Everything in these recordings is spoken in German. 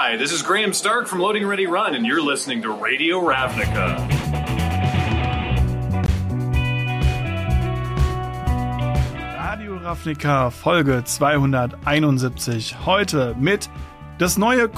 Hi, this is Graham Stark from Loading Ready Run, and you're listening to Radio Ravnica. Radio Ravnica, Folge 271. Heute mit das neue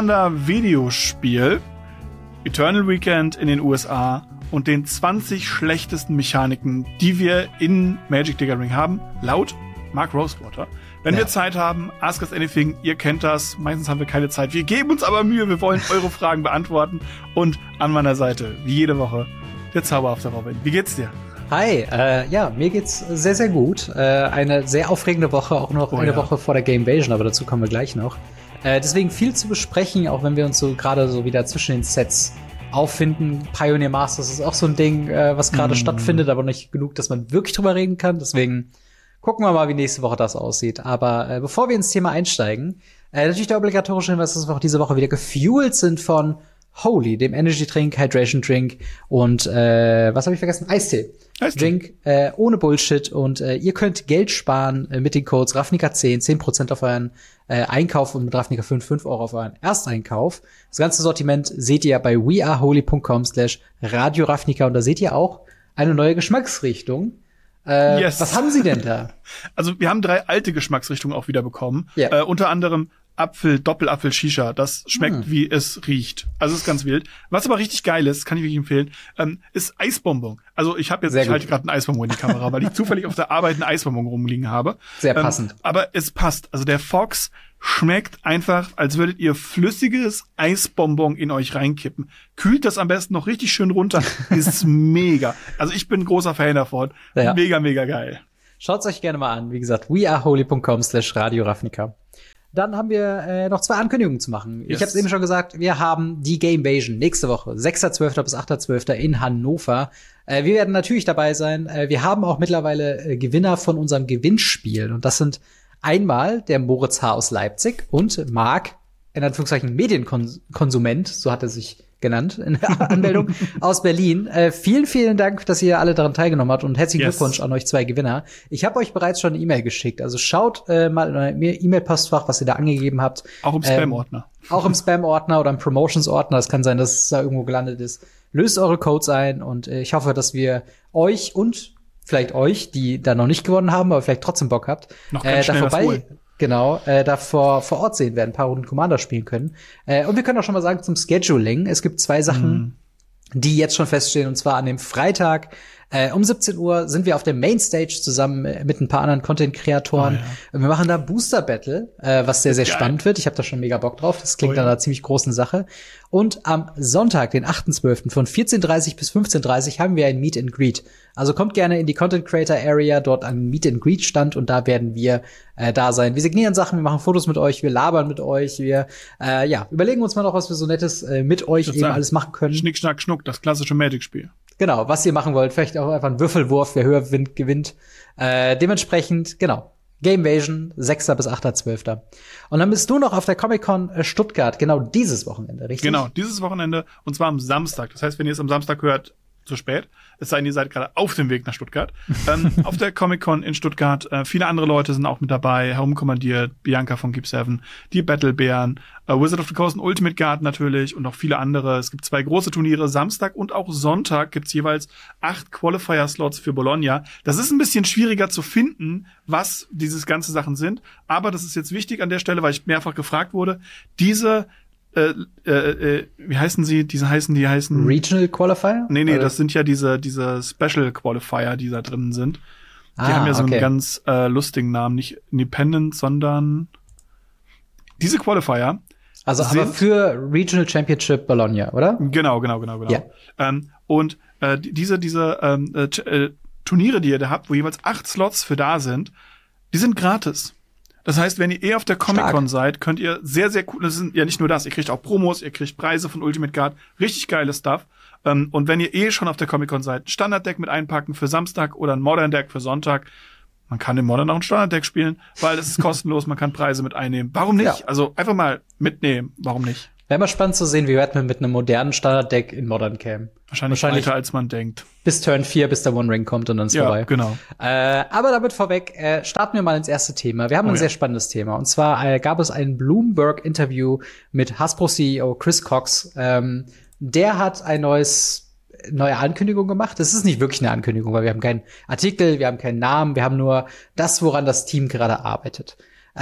Commander-Videospiel, Eternal Weekend in den USA und den 20 schlechtesten Mechaniken, die wir in Magic the Gathering haben, laut Mark Rosewater. Wenn wir Zeit haben, ask us anything, ihr kennt das, meistens haben wir keine Zeit. Wir geben uns aber Mühe, wir wollen eure Fragen beantworten. Und an meiner Seite, wie jede Woche, der zauberhafte Robin. Wie geht's dir? Hi, mir geht's sehr, sehr gut. Eine sehr aufregende Woche, auch noch eine Woche vor der Gamevasion, aber dazu kommen wir gleich noch. Deswegen viel zu besprechen, auch wenn wir uns so gerade so wieder zwischen den Sets auffinden. Pioneer Masters ist auch so ein Ding, was gerade stattfindet, aber nicht genug, dass man wirklich drüber reden kann. Deswegen gucken wir mal, wie nächste Woche das aussieht. Aber bevor wir ins Thema einsteigen, natürlich der obligatorische Hinweis, dass wir auch diese Woche wieder gefuelt sind von Holy, dem Energy Drink, Hydration Drink und was habe ich vergessen? Eistee. Drink ohne Bullshit. Und ihr könnt Geld sparen mit den Codes Ravnica10, 10% auf euren Einkauf und mit Ravnica 5 Euro auf euren Ersteinkauf. Das ganze Sortiment seht ihr bei weareholy.com/Radio Ravnica und da seht ihr auch eine neue Geschmacksrichtung. Yes. Was haben Sie denn da? Also wir haben 3 alte Geschmacksrichtungen auch wieder bekommen. Yeah. Unter anderem Apfel, Doppelapfel Shisha. Das schmeckt, wie es riecht. Also ist ganz wild. Was aber richtig geil ist, kann ich wirklich empfehlen, ist Eisbonbon. Also ich halte gerade einen Eisbonbon in die Kamera, weil ich zufällig auf der Arbeit einen Eisbonbon rumliegen habe. Sehr passend. Aber es passt. Also der Fox schmeckt einfach, als würdet ihr flüssiges Eisbonbon in euch reinkippen. Kühlt das am besten noch richtig schön runter. Ist mega. Also ich bin ein großer Fan davon. Ja. Mega, mega geil. Schaut's euch gerne mal an. Wie gesagt, weareholy.com/Radio Ravnica. Dann haben wir noch 2 Ankündigungen zu machen. Yes. Ich habe es eben schon gesagt, wir haben die Gamevasion nächste Woche, 6.12. bis 8.12. in Hannover. Wir werden natürlich dabei sein. Wir haben auch mittlerweile Gewinner von unserem Gewinnspiel. Und das sind einmal der Moritz H. aus Leipzig und Marc, in Anführungszeichen Medienkonsument, so hat er sich genannt in der Anmeldung, aus Berlin. Vielen, vielen Dank, dass ihr alle daran teilgenommen habt und herzlichen Glückwunsch an euch 2 Gewinner. Ich habe euch bereits schon eine E-Mail geschickt, also schaut mal in euer E-Mail-Postfach, was ihr da angegeben habt. Auch im Spam-Ordner. Auch im Spam-Ordner oder im Promotions-Ordner, das kann sein, dass es da irgendwo gelandet ist. Löst eure Codes ein und ich hoffe, dass wir euch und vielleicht euch, die da noch nicht gewonnen haben, aber vielleicht trotzdem Bock habt, noch ganz schnell da vor Ort sehen werden, ein paar Runden Commander spielen können. Und wir können auch schon mal sagen zum Scheduling. Es gibt 2 Sachen, die jetzt schon feststehen, und zwar an dem Freitag um 17 Uhr sind wir auf der Mainstage zusammen mit ein paar anderen Content-Kreatoren. Wir machen da Booster Battle, was sehr, sehr spannend wird. Ich habe da schon mega Bock drauf. Das klingt nach einer ziemlich großen Sache. Und am Sonntag, den 8.12. von 14.30 bis 15.30 haben wir ein Meet and Greet. Also kommt gerne in die Content Creator Area, dort an Meet and Greet Stand und da werden wir da sein. Wir signieren Sachen, wir machen Fotos mit euch, wir labern mit euch, wir überlegen uns mal noch, was wir so Nettes mit euch eben alles machen können. Schnick, Schnack, Schnuck, das klassische Magic-Spiel. Genau, was ihr machen wollt. Vielleicht auch einfach ein Würfelwurf, wer höher gewinnt. Dementsprechend, genau. Gamevasion, 6. bis 8.12. Und dann bist du noch auf der Comic-Con Stuttgart, genau dieses Wochenende, richtig? Genau, dieses Wochenende, und zwar am Samstag. Das heißt, wenn ihr es am Samstag hört, zu spät. Es sei denn, ihr seid gerade auf dem Weg nach Stuttgart. Auf der Comic-Con in Stuttgart. Viele andere Leute sind auch mit dabei. Herumkommandiert, Bianca von Keep 7, die Battlebären, Wizard of the Coast und Ultimate Guard natürlich und noch viele andere. Es gibt 2 große Turniere. Samstag und auch Sonntag gibt's jeweils 8 Qualifier-Slots für Bologna. Das ist ein bisschen schwieriger zu finden, was diese ganze Sachen sind. Aber das ist jetzt wichtig an der Stelle, weil ich mehrfach gefragt wurde. Diese wie heißen sie? Die heißen Regional Qualifier? Nee, das sind ja diese Special Qualifier, die da drin sind. Die haben ja so einen ganz lustigen Namen, nicht Independent, sondern diese Qualifier. Also aber für Regional Championship Bologna, oder? Genau. Ja. Und diese Turniere, die ihr da habt, wo jeweils 8 Slots für da sind, die sind gratis. Das heißt, wenn ihr auf der Comic-Con seid, könnt ihr sehr, sehr cool, das sind ja nicht nur das, ihr kriegt auch Promos, ihr kriegt Preise von Ultimate Guard, richtig geiles Stuff. Und wenn ihr schon auf der Comic-Con seid, ein Standard-Deck mit einpacken für Samstag oder ein Modern-Deck für Sonntag. Man kann im Modern auch ein Standard-Deck spielen, weil es ist kostenlos, man kann Preise mit einnehmen. Warum nicht? Ja. Also einfach mal mitnehmen, warum nicht? Wäre mal spannend zu sehen, wie Redman mit einem modernen Standard-Deck in Modern käme. Wahrscheinlich weiter, als man denkt. Bis Turn 4, bis der One Ring kommt und dann ist vorbei. Ja, genau. Aber damit vorweg, starten wir mal ins erste Thema. Wir haben ein sehr spannendes Thema. Und zwar gab es ein Bloomberg-Interview mit Hasbro-CEO Chris Cox. Der hat ein neue Ankündigung gemacht. Das ist nicht wirklich eine Ankündigung, weil wir haben keinen Artikel, wir haben keinen Namen, wir haben nur das, woran das Team gerade arbeitet.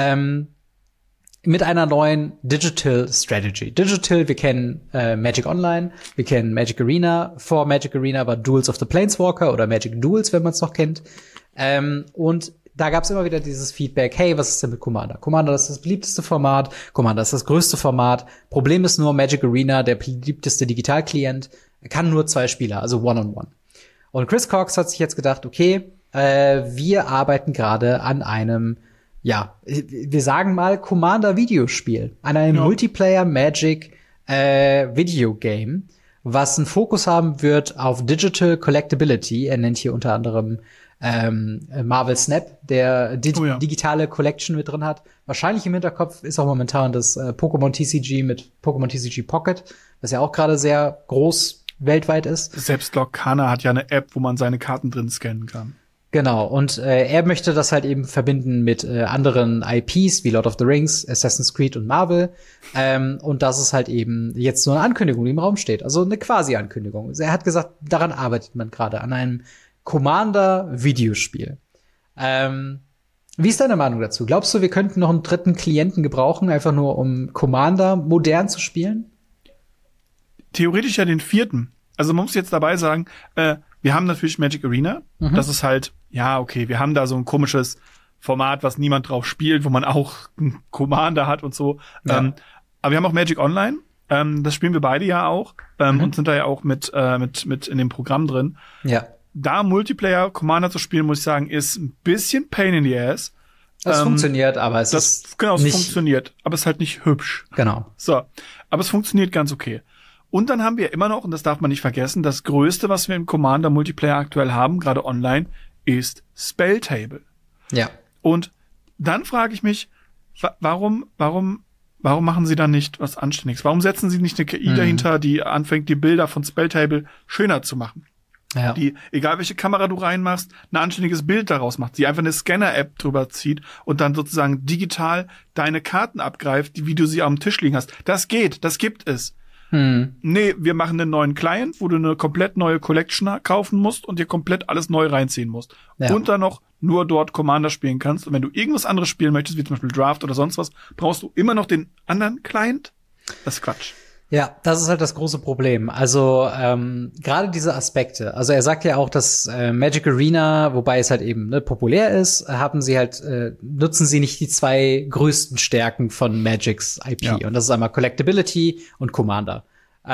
Mit einer neuen Digital Strategy. Digital, wir kennen Magic Online, wir kennen Magic Arena. Vor Magic Arena war Duels of the Planeswalker oder Magic Duels, wenn man es noch kennt. Und da gab es immer wieder dieses Feedback, hey, was ist denn mit Commander? Commander ist das beliebteste Format, Commander ist das größte Format. Problem ist nur, Magic Arena, der beliebteste Digitalklient, kann nur 2 Spieler, also One-on-One. Und Chris Cox hat sich jetzt gedacht, okay, wir arbeiten gerade an einem, wir sagen mal Commander-Videospiel, an einem Multiplayer-Magic Videogame, was einen Fokus haben wird auf Digital Collectability. Er nennt hier unter anderem Marvel Snap, der digitale Collection mit drin hat. Wahrscheinlich im Hinterkopf ist auch momentan das Pokémon TCG mit Pokémon TCG Pocket, was ja auch gerade sehr groß weltweit ist. Selbst Lorcana hat ja eine App, wo man seine Karten drin scannen kann. Genau, und er möchte das halt eben verbinden mit anderen IPs wie Lord of the Rings, Assassin's Creed und Marvel. Und das ist halt eben jetzt so eine Ankündigung, die im Raum steht. Also eine Quasi-Ankündigung. Also er hat gesagt, daran arbeitet man gerade, an einem Commander-Videospiel. Wie ist deine Meinung dazu? Glaubst du, wir könnten noch einen dritten Klienten gebrauchen, einfach nur um Commander modern zu spielen? Theoretisch ja den 4. Also man muss jetzt dabei sagen, wir haben natürlich Magic Arena. Das ist halt, wir haben da so ein komisches Format, was niemand drauf spielt, wo man auch einen Commander hat und so. Ja. Aber wir haben auch Magic Online. Das spielen wir beide ja auch. Und sind da ja auch mit in dem Programm drin. Ja. Da Multiplayer Commander zu spielen, muss ich sagen, ist ein bisschen Pain in the Ass. Das funktioniert, aber es ist genau, es nicht funktioniert, aber es ist halt nicht hübsch. Genau. So, aber es funktioniert ganz okay. Und dann haben wir immer noch, und das darf man nicht vergessen, das Größte, was wir im Commander Multiplayer aktuell haben, gerade online, ist Spelltable. Ja. Und dann frage ich mich, warum machen sie dann nicht was Anständiges? Warum setzen sie nicht eine KI dahinter, die anfängt, die Bilder von Spelltable schöner zu machen? Ja. Die, egal welche Kamera du reinmachst, ein anständiges Bild daraus macht, die einfach eine Scanner-App drüber zieht und dann sozusagen digital deine Karten abgreift, wie du sie am Tisch liegen hast. Das geht, das gibt es. Nee, wir machen einen neuen Client, wo du eine komplett neue Collection kaufen musst und dir komplett alles neu reinziehen musst. Ja. Und dann noch nur dort Commander spielen kannst. Und wenn du irgendwas anderes spielen möchtest, wie zum Beispiel Draft oder sonst was, brauchst du immer noch den anderen Client. Das ist Quatsch. Ja, das ist halt das große Problem. Also gerade diese Aspekte. Also er sagt ja auch, dass Magic Arena, wobei es halt eben populär ist, nutzen sie nicht die 2 größten Stärken von Magics IP. Ja. Und das ist einmal Collectability und Commander.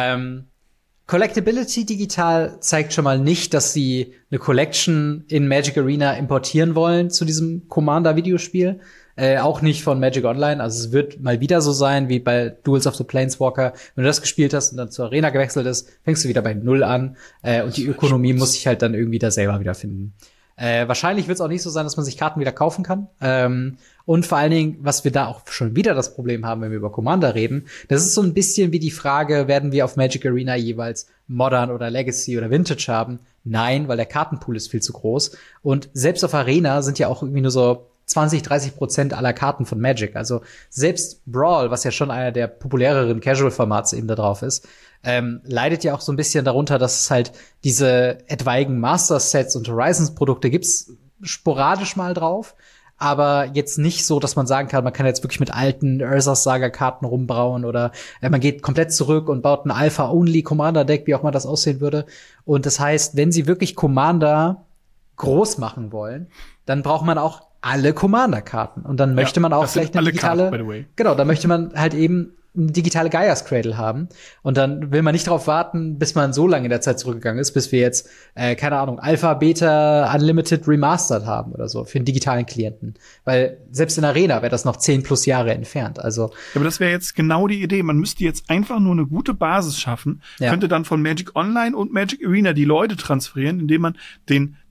Collectability digital zeigt schon mal nicht, dass sie eine Collection in Magic Arena importieren wollen zu diesem Commander-Videospiel. Auch nicht von Magic Online. Also es wird mal wieder so sein, wie bei Duels of the Planeswalker. Wenn du das gespielt hast und dann zur Arena gewechselt ist, fängst du wieder bei 0 an. Und die Ökonomie muss sich halt dann irgendwie da selber wiederfinden. Wahrscheinlich wird es auch nicht so sein, dass man sich Karten wieder kaufen kann. Und vor allen Dingen, was wir da auch schon wieder das Problem haben, wenn wir über Commander reden, das ist so ein bisschen wie die Frage, werden wir auf Magic Arena jeweils Modern oder Legacy oder Vintage haben? Nein, weil der Kartenpool ist viel zu groß. Und selbst auf Arena sind ja auch irgendwie nur so 20-30% aller Karten von Magic. Also selbst Brawl, was ja schon einer der populäreren Casual-Formats eben da drauf ist, leidet ja auch so ein bisschen darunter, dass es halt diese etwaigen Master-Sets und Horizons-Produkte gibt's sporadisch mal drauf, aber jetzt nicht so, dass man sagen kann, man kann jetzt wirklich mit alten Urza's Saga-Karten rumbrauen oder man geht komplett zurück und baut ein Alpha-Only-Commander-Deck, wie auch mal das aussehen würde. Und das heißt, wenn sie wirklich Commander groß machen wollen, dann braucht man auch alle Commander-Karten. Und dann möchte man auch vielleicht eine digitale, genau, dann möchte man halt eben eine digitale Gaia's Cradle haben. Und dann will man nicht darauf warten, bis man so lange in der Zeit zurückgegangen ist, bis wir jetzt, keine Ahnung, Alpha, Beta, Unlimited Remastered haben oder so für einen digitalen Klienten. Weil selbst in Arena wäre das noch 10+ Jahre entfernt. Also. Ja, aber das wäre jetzt genau die Idee. Man müsste jetzt einfach nur eine gute Basis schaffen, könnte dann von Magic Online und Magic Arena die Leute transferieren, indem man den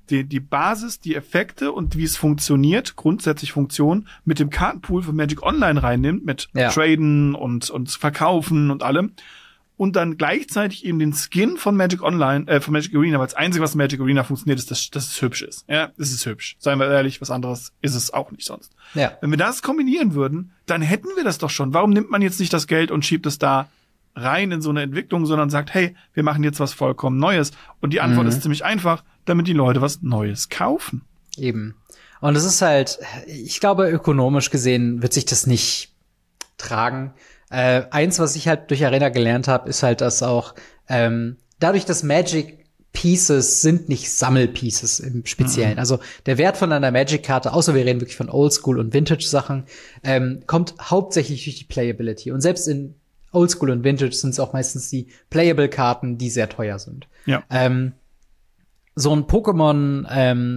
die Basis, die Effekte und wie es funktioniert, grundsätzlich Funktionen, mit dem Kartenpool von Magic Online reinnimmt, mit Traden und Verkaufen und allem. Und dann gleichzeitig eben den Skin von Magic Online, von Magic Arena, weil das Einzige, was in Magic Arena funktioniert, ist, dass es hübsch ist. Ja, es ist hübsch. Seien wir ehrlich, was anderes ist es auch nicht sonst. Ja. Wenn wir das kombinieren würden, dann hätten wir das doch schon. Warum nimmt man jetzt nicht das Geld und schiebt es da rein in so eine Entwicklung, sondern sagt, hey, wir machen jetzt was vollkommen Neues. Und die Antwort ist ziemlich einfach, damit die Leute was Neues kaufen. Eben. Und es ist halt, ich glaube, ökonomisch gesehen wird sich das nicht tragen. Eins, was ich halt durch Arena gelernt habe, ist halt, dass auch dadurch, dass Magic Pieces sind nicht Sammelpieces im Speziellen. Also der Wert von einer Magic-Karte, außer wir reden wirklich von Oldschool- und Vintage-Sachen, kommt hauptsächlich durch die Playability. Und selbst in Oldschool und Vintage sind es auch meistens die Playable-Karten, die sehr teuer sind. Ja. So ein Pokémon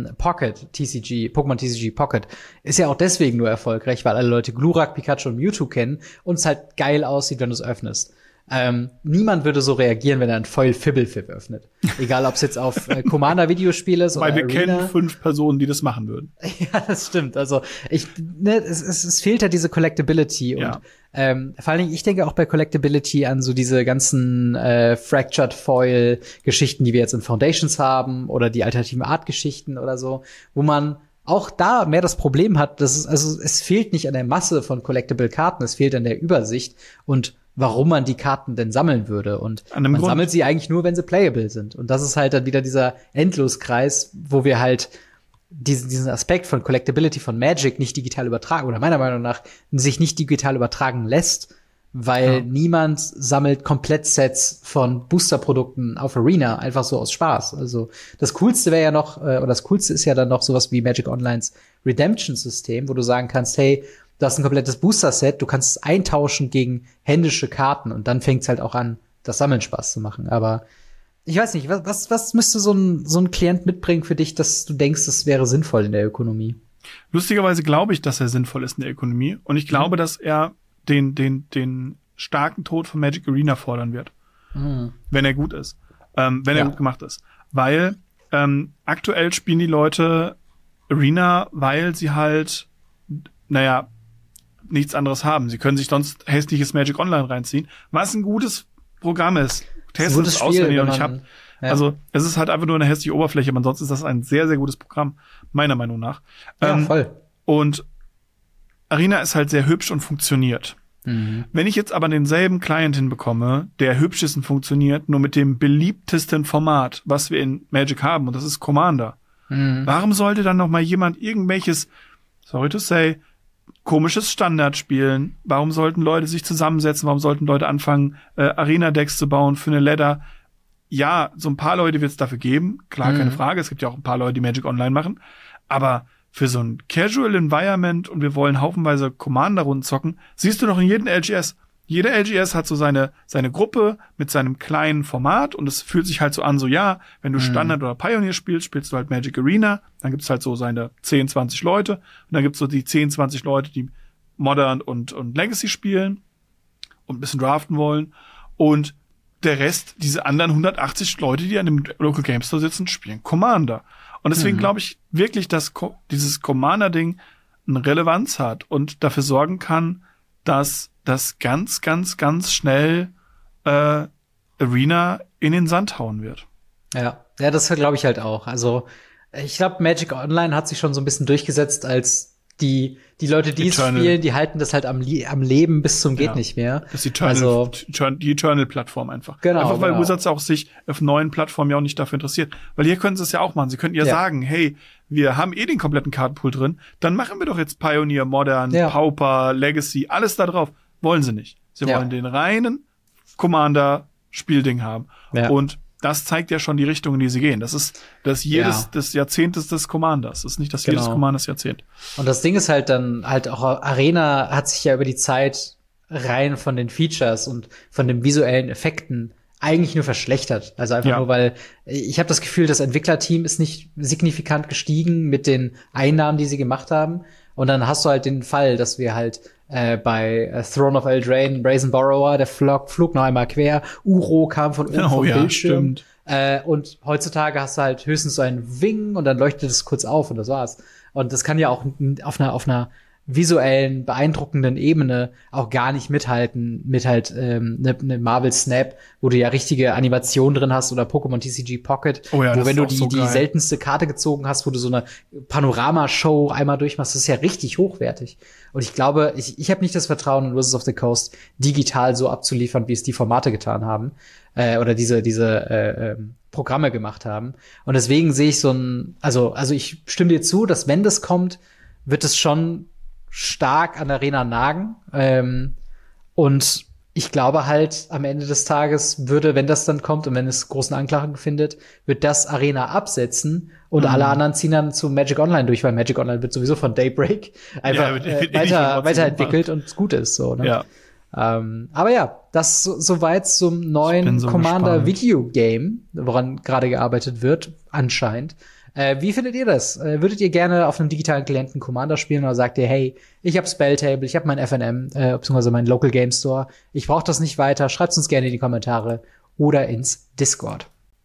TCG Pocket ist ja auch deswegen nur erfolgreich, weil alle Leute Glurak, Pikachu und Mewtwo kennen und es halt geil aussieht, wenn du es öffnest. Niemand würde so reagieren, wenn er ein Foil Fibblefib öffnet. Egal, ob es jetzt auf Commander-Videospiel ist oder Weil wir Arena. kennen 5 Personen, die das machen würden. Ja, das stimmt. Also es fehlt ja diese Collectability. Und vor allen Dingen, ich denke auch bei Collectability an so diese ganzen Fractured Foil-Geschichten, die wir jetzt in Foundations haben oder die alternativen Art-Geschichten oder so, wo man auch da mehr das Problem hat, dass es fehlt nicht an der Masse von Collectible-Karten, es fehlt an der Übersicht und warum man die Karten denn sammeln würde. Und man sammelt sie eigentlich nur, wenn sie playable sind. Und das ist halt dann wieder dieser Endloskreis, wo wir halt diesen Aspekt von Collectability von Magic nicht digital übertragen, oder meiner Meinung nach sich nicht digital übertragen lässt, weil niemand sammelt Komplettsets von Boosterprodukten auf Arena, einfach so aus Spaß. Also das Coolste wäre ja noch, oder das Coolste ist ja dann noch sowas wie Magic Onlines Redemption-System, wo du sagen kannst, hey, du hast ein komplettes Booster-Set, du kannst es eintauschen gegen händische Karten und dann fängt es halt auch an, das Sammeln Spaß zu machen. Aber ich weiß nicht, was müsste so ein Klient mitbringen für dich, dass du denkst, das wäre sinnvoll in der Ökonomie? Lustigerweise glaube ich, dass er sinnvoll ist in der Ökonomie und ich glaube, dass er den starken Tod von Magic Arena fordern wird, wenn er gut ist, wenn er gut gemacht ist. Weil aktuell spielen die Leute Arena, weil sie halt, nichts anderes haben. Sie können sich sonst hässliches Magic Online reinziehen, was ein gutes Programm ist. Testet es aus, wenn ihr noch nicht habt. Ja. Also es ist halt einfach nur eine hässliche Oberfläche, aber sonst ist das ein sehr, sehr gutes Programm, meiner Meinung nach. Ja, voll. Und Arena ist halt sehr hübsch und funktioniert. Wenn ich jetzt aber denselben Client hinbekomme, der hübsch ist und funktioniert, nur mit dem beliebtesten Format, was wir in Magic haben, und das ist Commander. Warum sollte dann noch mal jemand irgendwelches, sorry to say, komisches Standard spielen? Warum sollten Leute sich zusammensetzen? Warum sollten Leute anfangen, Arena-Decks zu bauen für eine Ladder? Ja, so ein paar Leute wird es dafür geben. Klar, keine Frage. Es gibt ja auch ein paar Leute, die Magic Online machen. Aber für so ein Casual Environment und wir wollen haufenweise Commander-Runden zocken, siehst du doch in jedem LGS. Jeder LGS hat so seine Gruppe mit seinem kleinen Format und es fühlt sich halt so an, so ja, wenn du Standard oder Pioneer spielst, spielst du halt Magic Arena, dann gibt's halt so seine 10, 20 Leute und dann gibt's so die 10, 20 Leute, die Modern und Legacy spielen und ein bisschen draften wollen und der Rest, diese anderen 180 Leute, die an dem Local Game Store sitzen, spielen Commander. Und deswegen glaube ich wirklich, dass dieses Commander-Ding eine Relevanz hat und dafür sorgen kann, dass das ganz, ganz, ganz schnell Arena in den Sand hauen wird. Ja, das glaube ich halt auch. Also ich glaube, Magic Online hat sich schon so ein bisschen durchgesetzt als die Leute, die es spielen, die halten das halt am Leben bis zum geht nicht mehr. Das ist die Eternal-Plattform einfach. Genau. Einfach weil Wizards auch sich auf neuen Plattformen ja auch nicht dafür interessiert. Weil hier können sie es ja auch machen. Sie könnten ja sagen, hey, wir haben den kompletten Kartenpool drin, dann machen wir doch jetzt Pioneer, Modern, Pauper, Legacy, alles da drauf. Wollen sie nicht. Sie wollen den reinen Commander-Spielding haben. Ja. Und das zeigt ja schon die Richtung, in die sie gehen. Das ist des Jahrzehntes des Commanders. Das ist nicht das jedes Commanders Jahrzehnt. Und das Ding ist halt dann halt auch, Arena hat sich ja über die Zeit rein von den Features und von den visuellen Effekten eigentlich nur verschlechtert. Also einfach nur, weil ich habe das Gefühl, das Entwicklerteam ist nicht signifikant gestiegen mit den Einnahmen, die sie gemacht haben. Und dann hast du halt den Fall, dass wir halt bei Throne of Eldraine, Brazen Borrower, der flog noch einmal quer, Uro kam von oben vom Bildschirm. Und heutzutage hast du halt höchstens so ein Wing und dann leuchtet es kurz auf und das war's. Und das kann ja auch auf einer visuellen, beeindruckenden Ebene auch gar nicht mithalten mit halt ne Marvel Snap, wo du ja richtige Animationen drin hast oder Pokémon TCG Pocket, Oh ja, wo das wenn ist du auch so die geil. seltenste Karte gezogen hast, wo du so eine Panoramashow einmal durchmachst, das ist ja richtig hochwertig. Und ich glaube, ich habe nicht das Vertrauen in Wizards of the Coast digital so abzuliefern, wie es die Formate getan haben oder diese Programme gemacht haben. Und deswegen sehe ich also ich stimme dir zu, dass wenn das kommt, wird es schon stark an Arena nagen. Und ich glaube halt, am Ende des Tages wenn das dann kommt und wenn es großen Anklang findet, wird das Arena absetzen und alle anderen ziehen dann zu Magic Online durch, weil Magic Online wird sowieso von Daybreak einfach weiterentwickelt und gut ist. So, ne? Ja. Aber ja, das soweit zum neuen so Commander gespannt. Video Game, woran gerade gearbeitet wird, anscheinend. Wie findet ihr das? Würdet ihr gerne auf einem digitalen Klienten Commander spielen oder sagt ihr, hey, ich habe Spelltable, ich habe mein FNM, beziehungsweise mein Local Game Store, ich brauche das nicht weiter, schreibt uns gerne in die Kommentare oder ins Discord.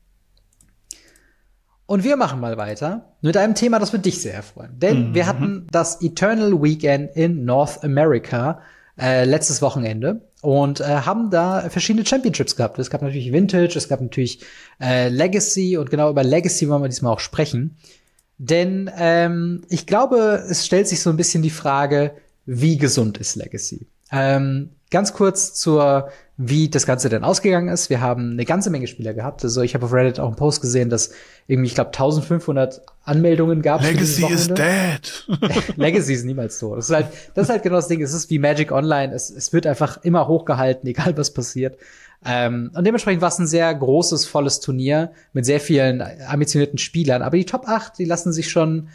Und wir machen mal weiter mit einem Thema, das wird dich sehr erfreuen. Denn wir hatten das Eternal Weekend in North America letztes Wochenende und haben da verschiedene Championships gehabt. Es gab natürlich Vintage, es gab natürlich Legacy und genau über Legacy wollen wir diesmal auch sprechen. Denn ich glaube, es stellt sich so ein bisschen die Frage, wie gesund ist Legacy? Ganz kurz wie das Ganze denn ausgegangen ist. Wir haben eine ganze Menge Spieler gehabt. Also ich habe auf Reddit auch einen Post gesehen, dass irgendwie, ich glaube, 1500 Anmeldungen gab. Legacy is dead. Legacy ist niemals tot. Das ist halt genau das Ding. Es ist wie Magic Online. Es wird einfach immer hochgehalten, egal was passiert. Und dementsprechend war es ein sehr großes, volles Turnier mit sehr vielen ambitionierten Spielern. Aber die Top 8, die lassen sich schon,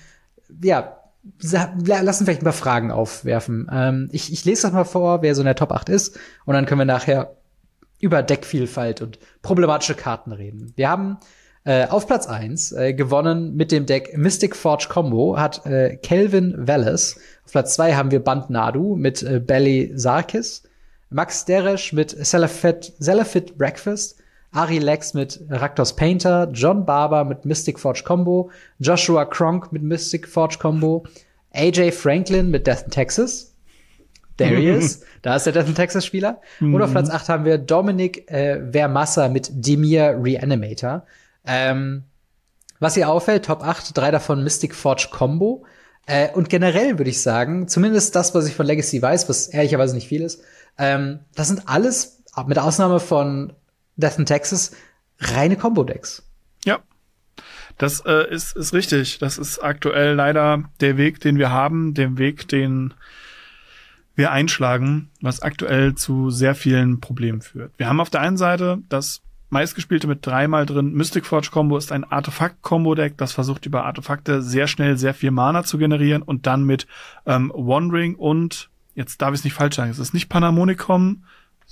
lassen vielleicht ein paar Fragen aufwerfen. Ich lese das mal vor, wer so in der Top 8 ist. Und dann können wir nachher über Deckvielfalt und problematische Karten reden. Wir haben auf Platz 1 gewonnen mit dem Deck Mystic Forge Combo, hat Kelvin Wallace. Auf Platz 2 haben wir Band Nadu mit Belly Sarkis. Max Deresch mit Celafit Breakfast. Ari Lex mit Raktos Painter, John Barber mit Mystic Forge Combo, Joshua Kronk mit Mystic Forge Combo, AJ Franklin mit Death in Texas. There he is. Da ist der Death in Texas Spieler. Und auf Platz 8 haben wir Dominic Vermassa mit Dimir Reanimator. Was hier auffällt, Top 8, 3 davon Mystic Forge Combo. Und generell würde ich sagen, zumindest das, was ich von Legacy weiß, was ehrlicherweise nicht viel ist, das sind alles, mit Ausnahme von Death in Texas, reine Combo-Decks. Ja, das ist richtig. Das ist aktuell leider der Weg, den wir haben, den Weg, den wir einschlagen, was aktuell zu sehr vielen Problemen führt. Wir haben auf der einen Seite das meistgespielte mit 3-mal drin. Mystic Forge Combo ist ein Artefakt-Combo-Deck, das versucht über Artefakte sehr schnell sehr viel Mana zu generieren und dann mit Wandering und, jetzt darf ich es nicht falsch sagen, es ist nicht Panharmonicon,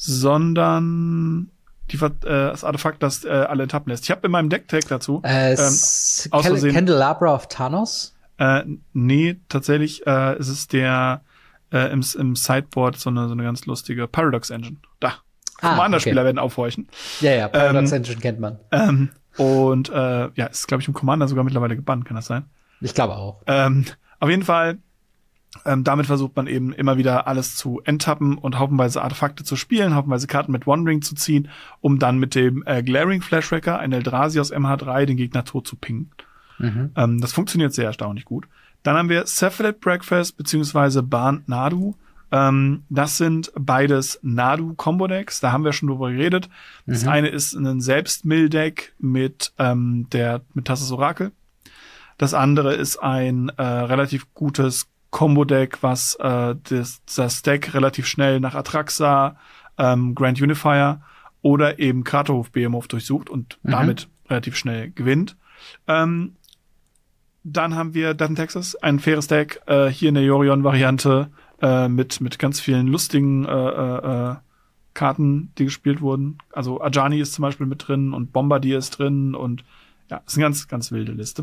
sondern das Artefakt, das alle tappen lässt. Ich habe in meinem Deck-Tag dazu aus Versehen Candelabra of Thanos? Nee, tatsächlich ist es der im Sideboard so eine ganz lustige Paradox Engine. Da. Commander-Spieler werden aufhorchen. Ja, Paradox Engine kennt man. Und ist, glaube ich, im Commander sogar mittlerweile gebannt, kann das sein? Ich glaube auch. Auf jeden Fall, damit versucht man eben immer wieder alles zu enttappen und haufenweise Artefakte zu spielen, haufenweise Karten mit Wandering zu ziehen, um dann mit dem Glaring Flashwrecker, ein Eldrazi aus MH3, den Gegner tot zu pingen. Das funktioniert sehr erstaunlich gut. Dann haben wir Cephalid Breakfast beziehungsweise Band Nadu. Das sind beides Nadu-Combo-Decks. Da haben wir schon drüber geredet. Das eine ist ein Selbstmill-Deck mit Tassos Orakel. Das andere ist ein relativ gutes Combo-Deck, was das Deck relativ schnell nach Atraxa, Grand Unifier oder eben Kraterhof Behemoth durchsucht und damit relativ schnell gewinnt. Dann haben wir Death in Texas, ein faires Deck, hier in der Yorion-Variante, mit ganz vielen lustigen Karten, die gespielt wurden. Also Ajani ist zum Beispiel mit drin und Bombardier ist drin und ja, ist eine ganz, ganz wilde Liste.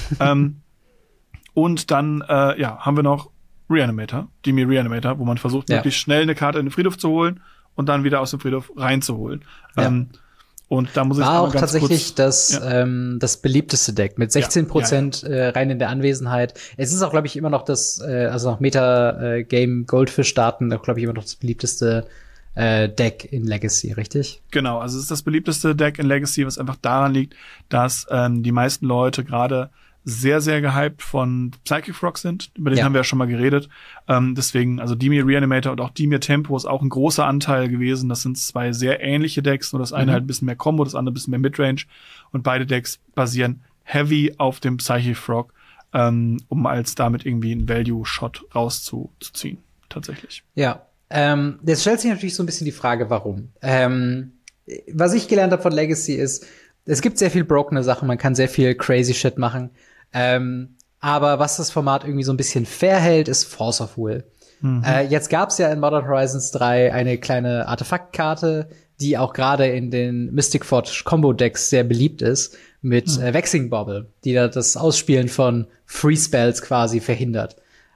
Und dann haben wir noch Dimir Reanimator, wo man versucht, möglichst schnell eine Karte in den Friedhof zu holen und dann wieder aus dem Friedhof reinzuholen. Und da muss ich war auch ganz tatsächlich kurz, das beliebteste Deck mit 16% rein in der Anwesenheit. Es ist auch, glaube ich, immer noch also nach Meta-Game Goldfish-Daten, glaube ich, immer noch das beliebteste Deck in Legacy, richtig? Genau, also es ist das beliebteste Deck in Legacy, was einfach daran liegt, dass die meisten Leute gerade sehr, sehr gehypt von Psychic Frog sind. Über den haben wir ja schon mal geredet. Deswegen, also Dimir Reanimator und auch Dimir Tempo ist auch ein großer Anteil gewesen. Das sind zwei sehr ähnliche Decks, nur das eine halt ein bisschen mehr Combo, das andere ein bisschen mehr Midrange. Und beide Decks basieren heavy auf dem Psychic Frog, um als damit irgendwie einen Value-Shot rauszuziehen. Tatsächlich. Ja. Jetzt stellt sich natürlich so ein bisschen die Frage, warum. Was ich gelernt habe von Legacy ist, es gibt sehr viel brokene Sachen, man kann sehr viel crazy Shit machen. Aber was das Format irgendwie so ein bisschen fair hält, ist Force of Will. Jetzt gab's ja in Modern Horizons 3 eine kleine Artefaktkarte, die auch gerade in den Mystic Forge Combo Decks sehr beliebt ist, mit Vexing Bobble, die da das Ausspielen von Free Spells quasi verhindert.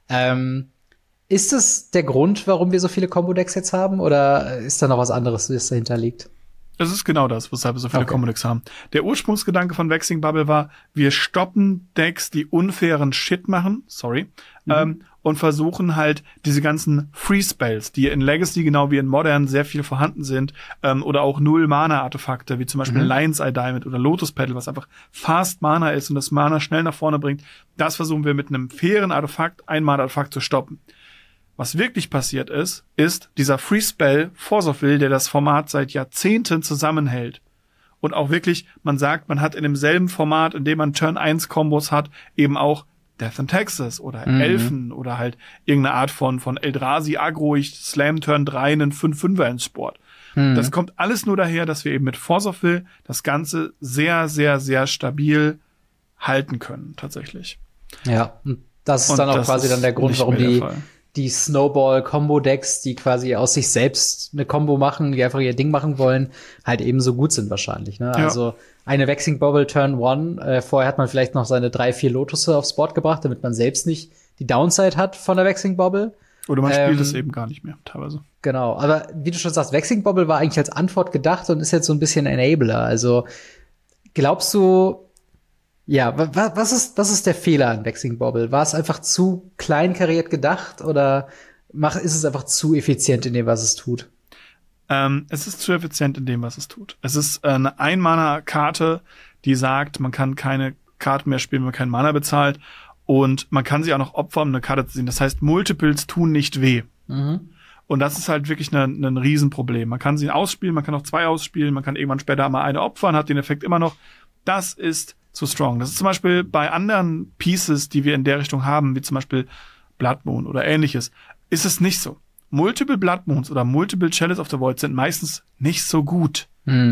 Ist das der Grund, warum wir so viele Combo Decks jetzt haben, oder ist da noch was anderes, das dahinter liegt? Es ist genau das, weshalb wir so viele Combo-Decks haben. Der Ursprungsgedanke von Vexing Bubble war, wir stoppen Decks, die unfairen Shit machen, und versuchen halt diese ganzen Free-Spells, die in Legacy genau wie in Modern sehr viel vorhanden sind, oder auch Null-Mana-Artefakte, wie zum Beispiel Lion's Eye Diamond oder Lotus Petal, was einfach Fast Mana ist und das Mana schnell nach vorne bringt. Das versuchen wir mit einem fairen Artefakt, Ein-Mana-Artefakt zu stoppen. Was wirklich passiert ist dieser Free Spell Force of Will, der das Format seit Jahrzehnten zusammenhält. Und auch wirklich, man sagt, man hat in demselben Format, in dem man Turn 1 Kombos hat, eben auch Death in Texas oder Elfen oder halt irgendeine Art von Eldrazi Agro, ich Slam Turn 3 einen 5-5er ins Sport. Das kommt alles nur daher, dass wir eben mit Force of Will das Ganze sehr, sehr, sehr stabil halten können, tatsächlich. Ja, und das ist dann auch quasi dann der Grund, warum die Snowball-Combo-Decks, die quasi aus sich selbst eine Combo machen, die einfach ihr Ding machen wollen, halt eben so gut sind wahrscheinlich. Ne? Ja. Also eine Vexing Bobble Turn 1, vorher hat man vielleicht noch seine 3-4 Lotusse aufs Board gebracht, damit man selbst nicht die Downside hat von der Vexing Bobble. Oder man spielt es eben gar nicht mehr, teilweise. Genau, aber wie du schon sagst, Vexing Bobble war eigentlich als Antwort gedacht und ist jetzt so ein bisschen Enabler. Also glaubst du, ja, was ist der Fehler an Vexing Bobble? War es einfach zu kleinkariert gedacht oder ist es einfach zu effizient in dem, was es tut? Es ist zu effizient in dem, was es tut. Es ist eine Ein-Mana-Karte, die sagt, man kann keine Karten mehr spielen, wenn man keinen Mana bezahlt. Und man kann sie auch noch opfern, um eine Karte zu ziehen. Das heißt, Multiples tun nicht weh. Und das ist halt wirklich ein Riesenproblem. Man kann sie ausspielen, man kann auch 2 ausspielen, man kann irgendwann später mal eine opfern, hat den Effekt immer noch. Das ist zu strong. Das ist zum Beispiel bei anderen Pieces, die wir in der Richtung haben, wie zum Beispiel Blood Moon oder ähnliches, ist es nicht so. Multiple Blood Moons oder Multiple Chalice of the Void sind meistens nicht so gut.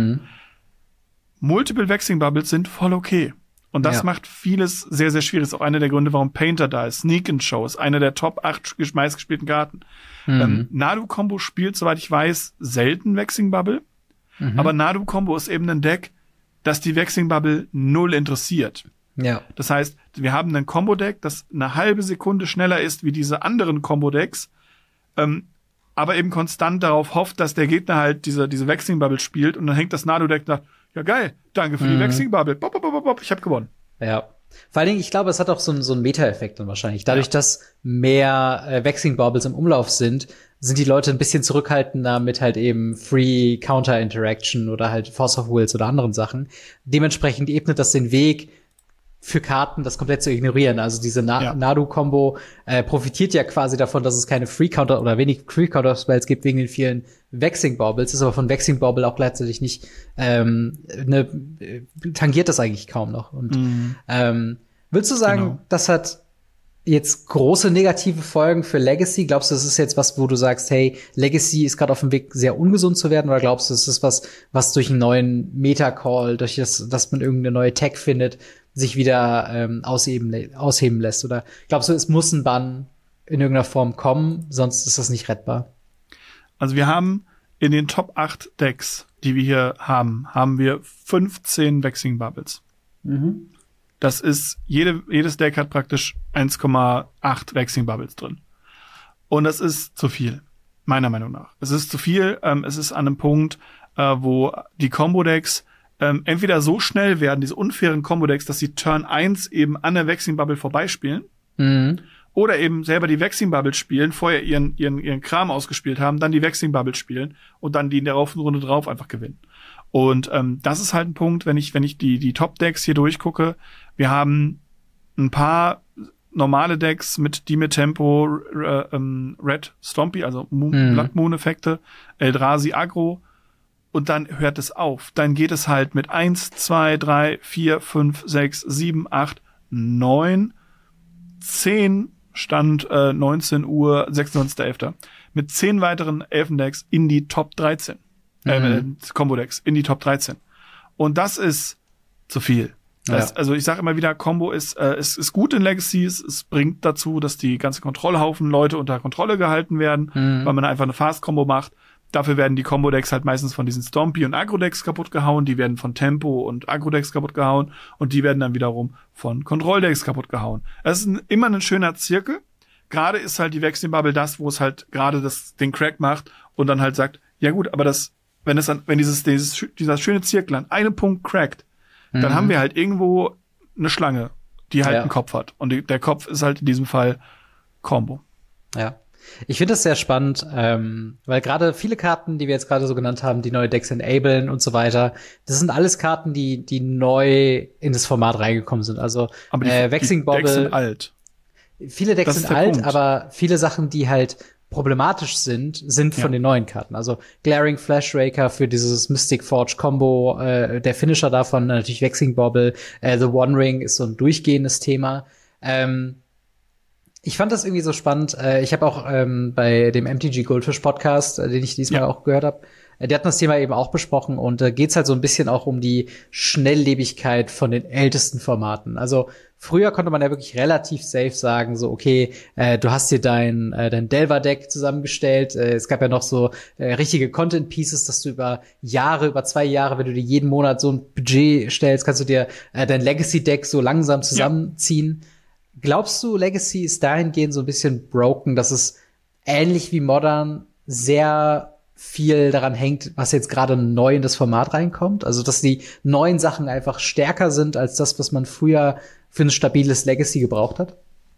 Multiple Vexing Bubbles sind voll okay. Und das macht vieles sehr, sehr schwierig. Das ist auch einer der Gründe, warum Painter da ist. Sneak and Show ist eine der Top 8 meistgespielten Karten. Nadu-Combo spielt, soweit ich weiß, selten Vexing Bubble. Aber Nadu-Combo ist eben ein Deck, das die Vexing Bubble null interessiert. Ja. Das heißt, wir haben ein Combo-Deck, das eine halbe Sekunde schneller ist wie diese anderen Combo-Decks, aber eben konstant darauf hofft, dass der Gegner halt diese Vexing Bubble spielt und dann hängt das Nadu-Deck da, ja geil, danke für die Vexing Bubble, bop, bop, bop, bop, ich habe gewonnen. Ja. Vor allen Dingen, ich glaube, es hat auch so einen Meta-Effekt dann wahrscheinlich. Dadurch, dass mehr Vexing Bubbles im Umlauf sind die Leute ein bisschen zurückhaltender mit halt eben Free Counter Interaction oder halt Force of Wills oder anderen Sachen. Dementsprechend ebnet das den Weg für Karten, das komplett zu ignorieren. Also diese Nadu-Kombo profitiert ja quasi davon, dass es keine Free Counter oder wenig Free Counter Spells gibt wegen den vielen Vexing Baubles, ist aber von Vexing Bauble auch gleichzeitig nicht tangiert das eigentlich kaum noch. Und würdest du sagen, das hat jetzt große negative Folgen für Legacy? Glaubst du, das ist jetzt was, wo du sagst, hey, Legacy ist gerade auf dem Weg, sehr ungesund zu werden? Oder glaubst du, es ist was durch einen neuen Meta-Call, durch dass man irgendeine neue Tech findet, sich wieder ausheben lässt? Oder glaubst du, es muss ein Bann in irgendeiner Form kommen, sonst ist das nicht rettbar? Also wir haben in den Top 8 Decks, die wir hier haben wir 15 Vexing Bubbles. Das ist, jedes Deck hat praktisch 1,8 Vexing Bubbles drin. Und das ist zu viel, meiner Meinung nach. Es ist zu viel, es ist an einem Punkt, wo die Combo-Decks entweder so schnell werden, diese unfairen Combo-Decks, dass sie Turn 1 eben an der Vexing Bubble vorbeispielen. Oder eben selber die Vexing Bubble spielen, vorher ihren Kram ausgespielt haben, dann die Vexing Bubble spielen und dann die in der Runde drauf einfach gewinnen. Und das ist halt ein Punkt, wenn ich die Top-Decks hier durchgucke. Wir haben ein paar normale Decks mit Tempo, Red Stompy, also Blood Moon-Effekte, Eldrazi Aggro. Und dann hört es auf. Dann geht es halt mit 1, 2, 3, 4, 5, 6, 7, 8, 9, 10 Stand 19 Uhr, 26.11. Mit 10 weiteren Elfendecks in die Top 13. Combo-Decks in die Top 13. Und das ist zu viel. Also ich sage immer wieder, Combo ist gut in Legacy. Es bringt dazu, dass die ganze Kontrollhaufen Leute unter Kontrolle gehalten werden, weil man einfach eine Fast-Combo macht. Dafür werden die Combo-Decks halt meistens von diesen Stompy- und Agro-Decks kaputt gehauen. Die werden von Tempo- und Agro-Decks kaputt gehauen. Und die werden dann wiederum von Kontroll-Decks kaputt gehauen. Es ist immer ein schöner Zirkel. Gerade ist halt die Vexing Bubble das, wo es halt gerade den Crack macht und dann halt sagt, ja gut, aber wenn dieser schöne Zirkel an einem Punkt crackt, dann haben wir halt irgendwo eine Schlange, die halt einen Kopf hat. Und der Kopf ist halt in diesem Fall Combo. Ja. Ich finde das sehr spannend, weil gerade viele Karten, die wir jetzt gerade so genannt haben, die neue Decks enablen und so weiter, das sind alles Karten, die neu in das Format reingekommen sind. Also Vexing Bubble. Decks sind alt. Viele Decks sind alt, Punkt. Aber viele Sachen, die halt problematisch sind von den neuen Karten. Also Glaring Flashraker für dieses Mystic Forge Combo, der Finisher davon, natürlich Vexing Bubble, The One Ring ist so ein durchgehendes Thema. Ich fand das irgendwie so spannend. Ich habe auch bei dem MTG Goldfish Podcast, den ich diesmal auch gehört habe, die hatten das Thema eben auch besprochen und da geht's halt so ein bisschen auch um die Schnelllebigkeit von den ältesten Formaten. Also früher konnte man ja wirklich relativ safe sagen, so okay, du hast dir dein Delver-Deck zusammengestellt. Es gab ja noch so richtige Content-Pieces, dass du über 2 Jahre, wenn du dir jeden Monat so ein Budget stellst, kannst du dir dein Legacy-Deck so langsam zusammenziehen. Glaubst du, Legacy ist dahingehend so ein bisschen broken, dass es ähnlich wie Modern sehr viel daran hängt, was jetzt gerade neu in das Format reinkommt? Also, dass die neuen Sachen einfach stärker sind als das, was man früher für ein stabiles Legacy gebraucht hat?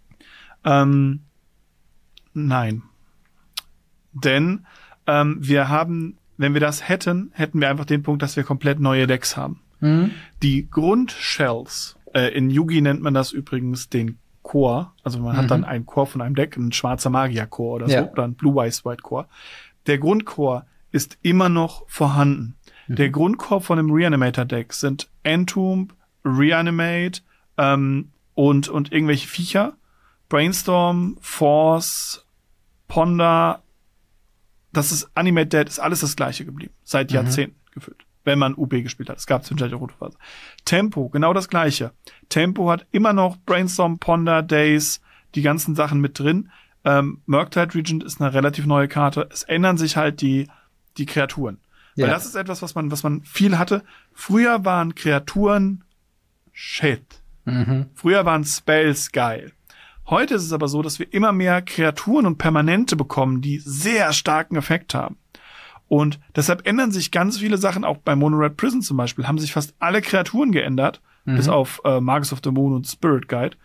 Nein. Denn wir haben, wenn wir das hätten wir einfach den Punkt, dass wir komplett neue Decks haben. Die Grundshells, in Yu-Gi nennt man das übrigens den Core, also man hat dann einen Core von einem Deck, ein schwarzer Magier-Core oder so, oder ein Blue-White-Core. Der Grundcore ist immer noch vorhanden. Der Grundcore von einem Reanimator-Deck sind Entomb, Reanimate und irgendwelche Viecher. Brainstorm, Force, Ponder, das ist Animate Dead, ist alles das gleiche geblieben. Seit Jahrzehnten gefühlt. Wenn man UB gespielt hat. Es gab zwischendurch rote Phase. Tempo, genau das gleiche. Tempo hat immer noch Brainstorm, Ponder, Days, die ganzen Sachen mit drin. Murktide Regent ist eine relativ neue Karte. Es ändern sich halt die Kreaturen. Weil das ist etwas, was man viel hatte. Früher waren Kreaturen Shit. Früher waren Spells geil. Heute ist es aber so, dass wir immer mehr Kreaturen und Permanente bekommen, die sehr starken Effekt haben. Und deshalb ändern sich ganz viele Sachen, auch bei Mono Red Prison zum Beispiel, haben sich fast alle Kreaturen geändert, bis auf Magus of the Moon und Spirit Guide.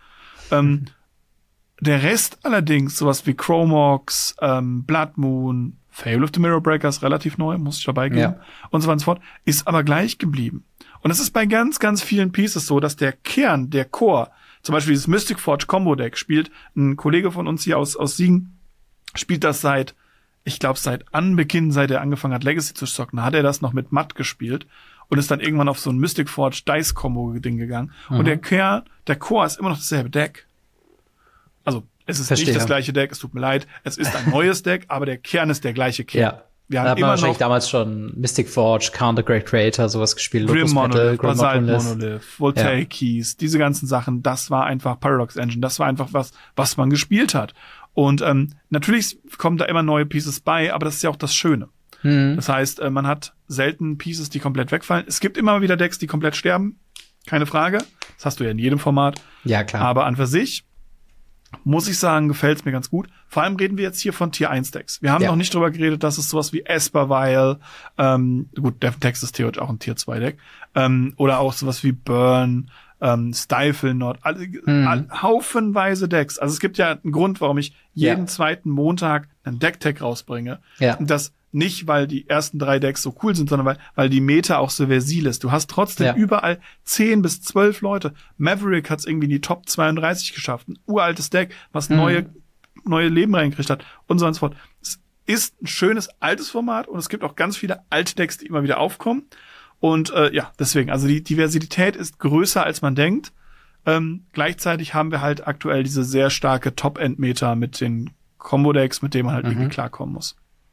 Der Rest allerdings, sowas wie Chromox, Blood Moon, Fable of the Mirror Breakers, relativ neu, muss ich dabei geben, und so weiter und so fort, ist aber gleich geblieben. Und es ist bei ganz, ganz vielen Pieces so, dass der Kern, der Core, zum Beispiel dieses Mystic Forge Combo Deck spielt, ein Kollege von uns hier aus Siegen, spielt das seit Anbeginn, seit er angefangen hat, Legacy zu zocken, hat er das noch mit Matt gespielt und ist dann irgendwann auf so ein Mystic Forge Dice Combo Ding gegangen. Und der Core ist immer noch dasselbe Deck. Also, es ist nicht das gleiche Deck, es tut mir leid. Es ist ein neues Deck, aber der Kern ist der gleiche Kern. Ja. Wir haben immer wahrscheinlich damals schon Mystic Forge, Counter Great Creator, sowas gespielt. Grim Monolith, Basalt Monolith, Voltaic Keys, diese ganzen Sachen, das war einfach Paradox Engine, das war einfach was man gespielt hat. Und natürlich kommen da immer neue Pieces bei, aber das ist ja auch das Schöne. Das heißt, man hat selten Pieces, die komplett wegfallen. Es gibt immer wieder Decks, die komplett sterben, keine Frage. Das hast du ja in jedem Format. Ja, klar. Aber an für sich muss ich sagen, gefällt's mir ganz gut. Vor allem reden wir jetzt hier von Tier 1 Decks. Wir haben noch nicht drüber geredet, dass es sowas wie Espervile, gut, Death ist theoretisch auch ein Tier 2 Deck, oder auch sowas wie Burn, Stifle Not, haufenweise Decks. Also es gibt ja einen Grund, warum ich jeden zweiten Montag einen Deck-Tag rausbringe. Ja. Und das nicht, weil die ersten 3 Decks so cool sind, sondern weil die Meta auch so versil ist. Du hast trotzdem überall 10 bis 12 Leute. Maverick hat es irgendwie in die Top 32 geschafft. Ein uraltes Deck, was neue Leben reingekriegt hat und so und so fort. Es ist ein schönes, altes Format und es gibt auch ganz viele alte Decks, die immer wieder aufkommen. Und deswegen, also die Diversität ist größer, als man denkt. Gleichzeitig haben wir halt aktuell diese sehr starke Top-End-Meta mit den Combo-Decks, mit denen man halt irgendwie klarkommen muss.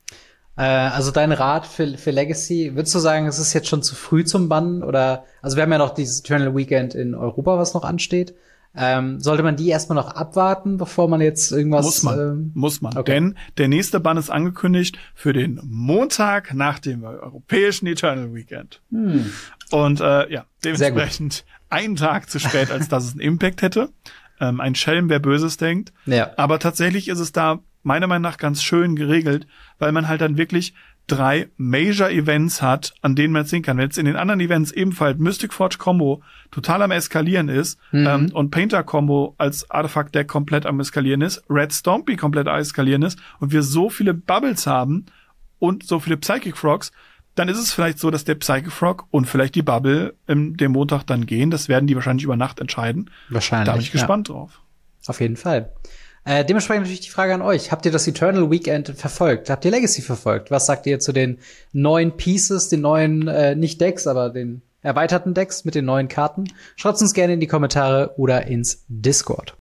Also dein Rat für Legacy, würdest du sagen, es ist jetzt schon zu früh zum Bannen? Oder, also wir haben ja noch dieses Eternal Weekend in Europa, was noch ansteht. Sollte man die erstmal noch abwarten, bevor man jetzt irgendwas... Muss man. Okay. Denn der nächste Bann ist angekündigt für den Montag nach dem europäischen Eternal Weekend. Und dementsprechend einen Tag zu spät, als dass es einen Impact hätte. Ein Schelm, wer Böses denkt. Ja. Aber tatsächlich ist es da meiner Meinung nach ganz schön geregelt, weil man halt dann wirklich 3 Major-Events hat, an denen man jetzt sehen kann. Wenn jetzt in den anderen Events ebenfalls Mystic Forge Combo total am Eskalieren ist und Painter Combo als Artefakt-Deck komplett am Eskalieren ist, Red Stompy komplett am Eskalieren ist und wir so viele Bubbles haben und so viele Psychic Frogs, dann ist es vielleicht so, dass der Psychic Frog und vielleicht die Bubble dem Montag dann gehen. Das werden die wahrscheinlich über Nacht entscheiden. Wahrscheinlich. Da bin ich gespannt drauf. Auf jeden Fall. Dementsprechend natürlich die Frage an euch. Habt ihr das Eternal Weekend verfolgt? Habt ihr Legacy verfolgt? Was sagt ihr zu den neuen Pieces, den neuen, nicht Decks, aber den erweiterten Decks mit den neuen Karten? Schreibt uns gerne in die Kommentare oder ins Discord.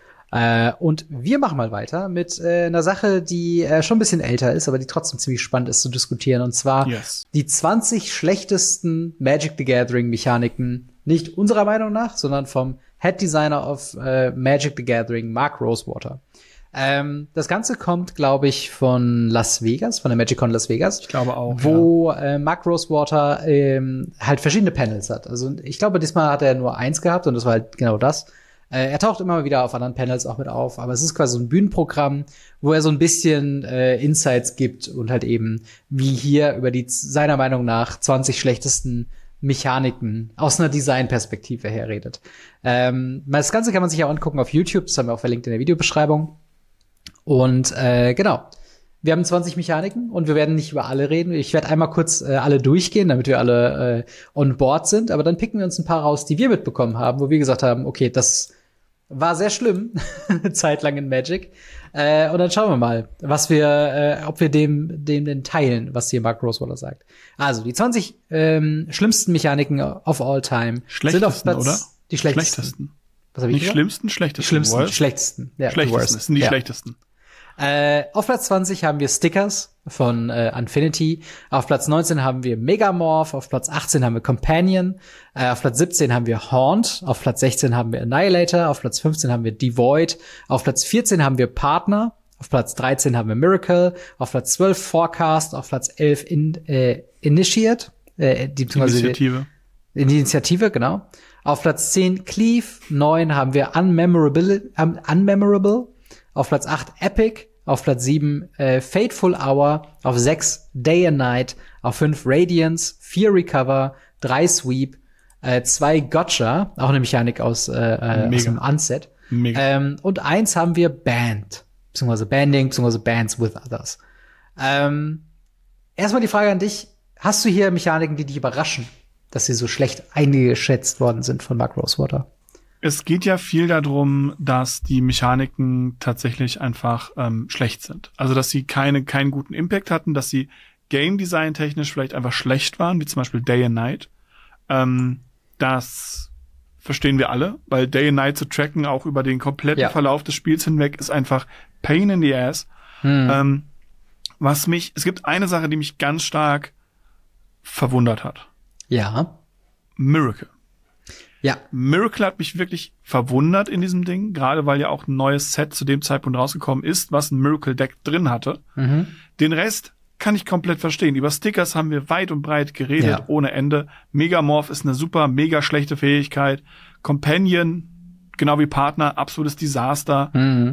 Und wir machen mal weiter mit einer Sache, die schon ein bisschen älter ist, aber die trotzdem ziemlich spannend ist zu diskutieren. Und zwar die 20 schlechtesten Magic the Gathering Mechaniken, nicht unserer Meinung nach, sondern vom Head Designer of Magic the Gathering, Mark Rosewater. Das Ganze kommt, glaube ich, von Las Vegas, von der MagicCon Las Vegas. Ich glaube auch. Wo Mark Rosewater halt verschiedene Panels hat. Also ich glaube, diesmal hat er nur eins gehabt und das war halt genau das. Er taucht immer wieder auf anderen Panels auch mit auf, aber es ist quasi so ein Bühnenprogramm, wo er so ein bisschen Insights gibt und halt eben, wie hier über die seiner Meinung nach 20 schlechtesten Mechaniken aus einer Designperspektive her redet. Das Ganze kann man sich auch angucken auf YouTube, das haben wir auch verlinkt in der Videobeschreibung. Und genau, wir haben 20 Mechaniken und wir werden nicht über alle reden. Ich werde einmal kurz alle durchgehen, damit wir alle on board sind, aber dann picken wir uns ein paar raus, die wir mitbekommen haben, wo wir gesagt haben, okay, das war sehr schlimm, eine Zeit lang in Magic. Und dann schauen wir mal, was wir, ob wir dem denn teilen, was hier Mark Rosewater sagt. Also, die 20 schlimmsten Mechaniken of all time sind auf Platz, oder? Die schlechtesten. Was habe ich gesagt? Schlimmsten, schlechtesten. Schlechtesten. Ja, schlechtesten sind die schlechtesten. Auf Platz 20 haben wir Stickers von Infinity. Auf Platz 19 haben wir Megamorph. Auf Platz 18 haben wir Companion. Auf Platz 17 haben wir Haunt. Auf Platz 16 haben wir Annihilator. Auf Platz 15 haben wir Devoid. Auf Platz 14 haben wir Partner. Auf Platz 13 haben wir Miracle. Auf Platz 12 Forecast. Auf Platz 11 Initiate. Initiative, genau. Auf Platz 10 Cleave. 9 haben wir Unmemorable. Auf Platz 8 Epic. Auf Platz 7 Fateful Hour, auf 6 Day and Night, auf 5 Radiance, 4 Recover, 3 Sweep, 2 Gotcha, auch eine Mechanik aus dem Unset. Und 1 haben wir Banned, beziehungsweise Banding, beziehungsweise Bands with Others. Erstmal die Frage an dich, hast du hier Mechaniken, die dich überraschen, dass sie so schlecht eingeschätzt worden sind von Mark Rosewater? Es geht ja viel darum, dass die Mechaniken tatsächlich einfach schlecht sind. Also, dass sie keinen guten Impact hatten, dass sie Game Design technisch vielleicht einfach schlecht waren, wie zum Beispiel Day and Night. Das verstehen wir alle, weil Day and Night zu tracken, auch über den kompletten Verlauf des Spiels hinweg, ist einfach Pain in the Ass. Es gibt eine Sache, die mich ganz stark verwundert hat. Ja. Miracle. Ja. Miracle hat mich wirklich verwundert in diesem Ding, gerade weil ja auch ein neues Set zu dem Zeitpunkt rausgekommen ist, was ein Miracle-Deck drin hatte. Den Rest kann ich komplett verstehen. Über Stickers haben wir weit und breit geredet, ohne Ende. Megamorph ist eine super, mega schlechte Fähigkeit. Companion genau wie Partner, absolutes Desaster.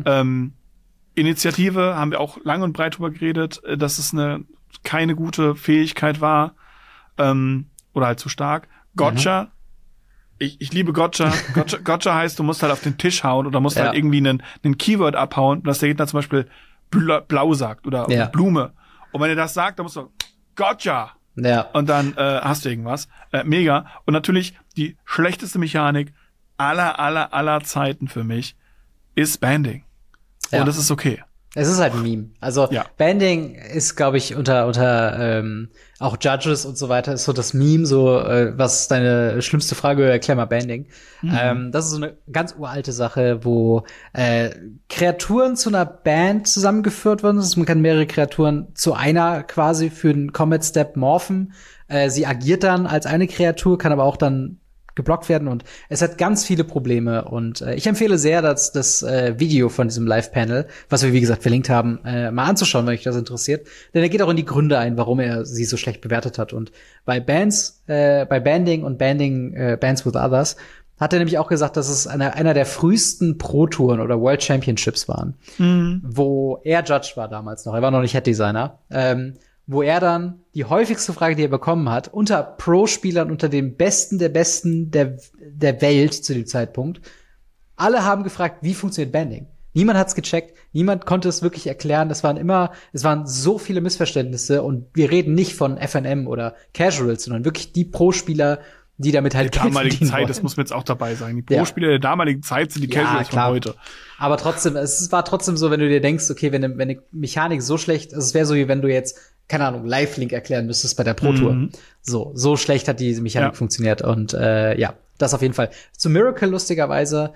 Initiative haben wir auch lang und breit drüber geredet, dass es keine gute Fähigkeit war, oder halt zu stark. Gotcha. Ich liebe Gotcha. Gotcha heißt, du musst halt auf den Tisch hauen oder musst halt irgendwie einen Keyword abhauen, dass der Gegner zum Beispiel blau sagt oder Blume. Und wenn er das sagt, dann musst du Gotcha. Ja. Und dann hast du irgendwas. Mega. Und natürlich die schlechteste Mechanik aller Zeiten für mich ist Banding. Ja. Und das ist okay. Es ist halt ein Meme. Also Banding ist, glaube ich, unter auch Judges und so weiter, ist so das Meme, so was ist deine schlimmste Frage, erklär mal Banding. Das ist so eine ganz uralte Sache, wo Kreaturen zu einer Band zusammengeführt werden. Also man kann mehrere Kreaturen zu einer quasi für den Combat Step morphen. Sie agiert dann als eine Kreatur, kann aber auch dann geblockt werden und es hat ganz viele Probleme und ich empfehle sehr, das Video von diesem Live-Panel, was wir wie gesagt verlinkt haben, mal anzuschauen, wenn euch das interessiert, denn er geht auch in die Gründe ein, warum er sie so schlecht bewertet hat und bei Banding und Bands with Others hat er nämlich auch gesagt, dass es einer der frühesten Pro-Touren oder World Championships waren, wo er Judge war damals noch, er war noch nicht Head-Designer, wo er dann die häufigste Frage, die er bekommen hat, unter Pro-Spielern, unter den Besten der Welt zu dem Zeitpunkt, alle haben gefragt, wie funktioniert Banding? Niemand hat's gecheckt, niemand konnte es wirklich erklären, es waren so viele Missverständnisse und wir reden nicht von FNM oder Casuals, sondern wirklich die Pro-Spieler, die damit halt Geld damaligen Zeit, das muss man jetzt auch dabei sagen. Die Pro-Spieler der damaligen Zeit sind die Casuals von heute. Aber trotzdem, es war trotzdem so, wenn du dir denkst, okay, wenn eine Mechanik so schlecht, es wäre so, wie wenn du jetzt keine Ahnung, Live-Link erklären müsstest bei der Pro-Tour. So schlecht hat diese Mechanik funktioniert. Und das auf jeden Fall. Zu Miracle lustigerweise,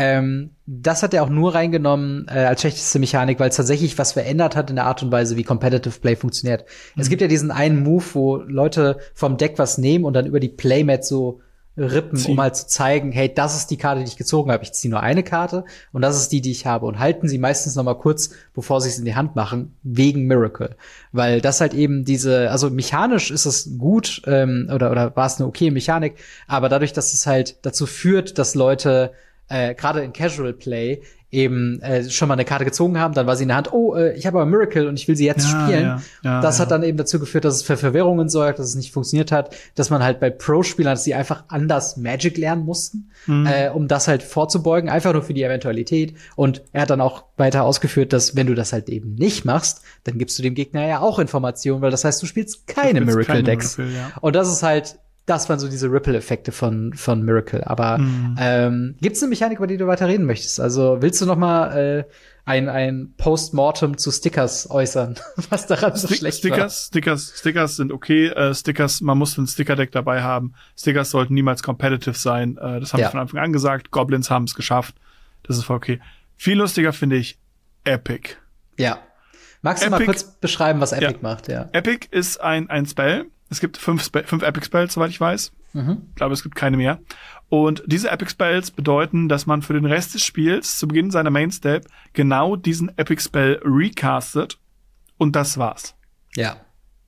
das hat er auch nur reingenommen als schlechteste Mechanik, weil es tatsächlich was verändert hat in der Art und Weise, wie Competitive Play funktioniert. Es gibt ja diesen einen Move, wo Leute vom Deck was nehmen und dann über die Playmat so rippen, um halt zu zeigen, hey, das ist die Karte, die ich gezogen habe. Ich ziehe nur eine Karte und das ist die, die ich habe. Und halten sie meistens noch mal kurz, bevor sie es in die Hand machen, wegen Miracle. Weil das halt eben also mechanisch ist es gut, oder war es eine okay Mechanik, aber dadurch, dass es halt dazu führt, dass Leute gerade in Casual Play eben schon mal eine Karte gezogen haben, dann war sie in der Hand, ich habe aber Miracle und ich will sie jetzt spielen. Das hat dann eben dazu geführt, dass es für Verwirrungen sorgt, dass es nicht funktioniert hat, dass man halt bei Pro-Spielern, dass sie einfach anders Magic lernen mussten, um das halt vorzubeugen, einfach nur für die Eventualität. Und er hat dann auch weiter ausgeführt, dass wenn du das halt eben nicht machst, dann gibst du dem Gegner ja auch Informationen, weil das heißt, du spielst keine Miracle-Decks. Und das ist halt das waren so diese Ripple-Effekte von Miracle. Aber gibt's eine Mechanik, über die du weiter reden möchtest? Also willst du noch mal ein Postmortem zu Stickers äußern, was daran so schlecht war? Stickers sind okay. Stickers, man muss ein Sticker-Deck dabei haben. Stickers sollten niemals competitive sein. Das haben wir von Anfang an gesagt. Goblins haben es geschafft. Das ist voll okay. Viel lustiger finde ich Epic. Ja. Magst du mal kurz beschreiben, was Epic macht? Ja. Epic ist ein Spell. Es gibt 5 Epic Spells, soweit ich weiß. Ich glaube, es gibt keine mehr. Und diese Epic Spells bedeuten, dass man für den Rest des Spiels zu Beginn seiner Main Step genau diesen Epic Spell recastet. Und das war's. Ja.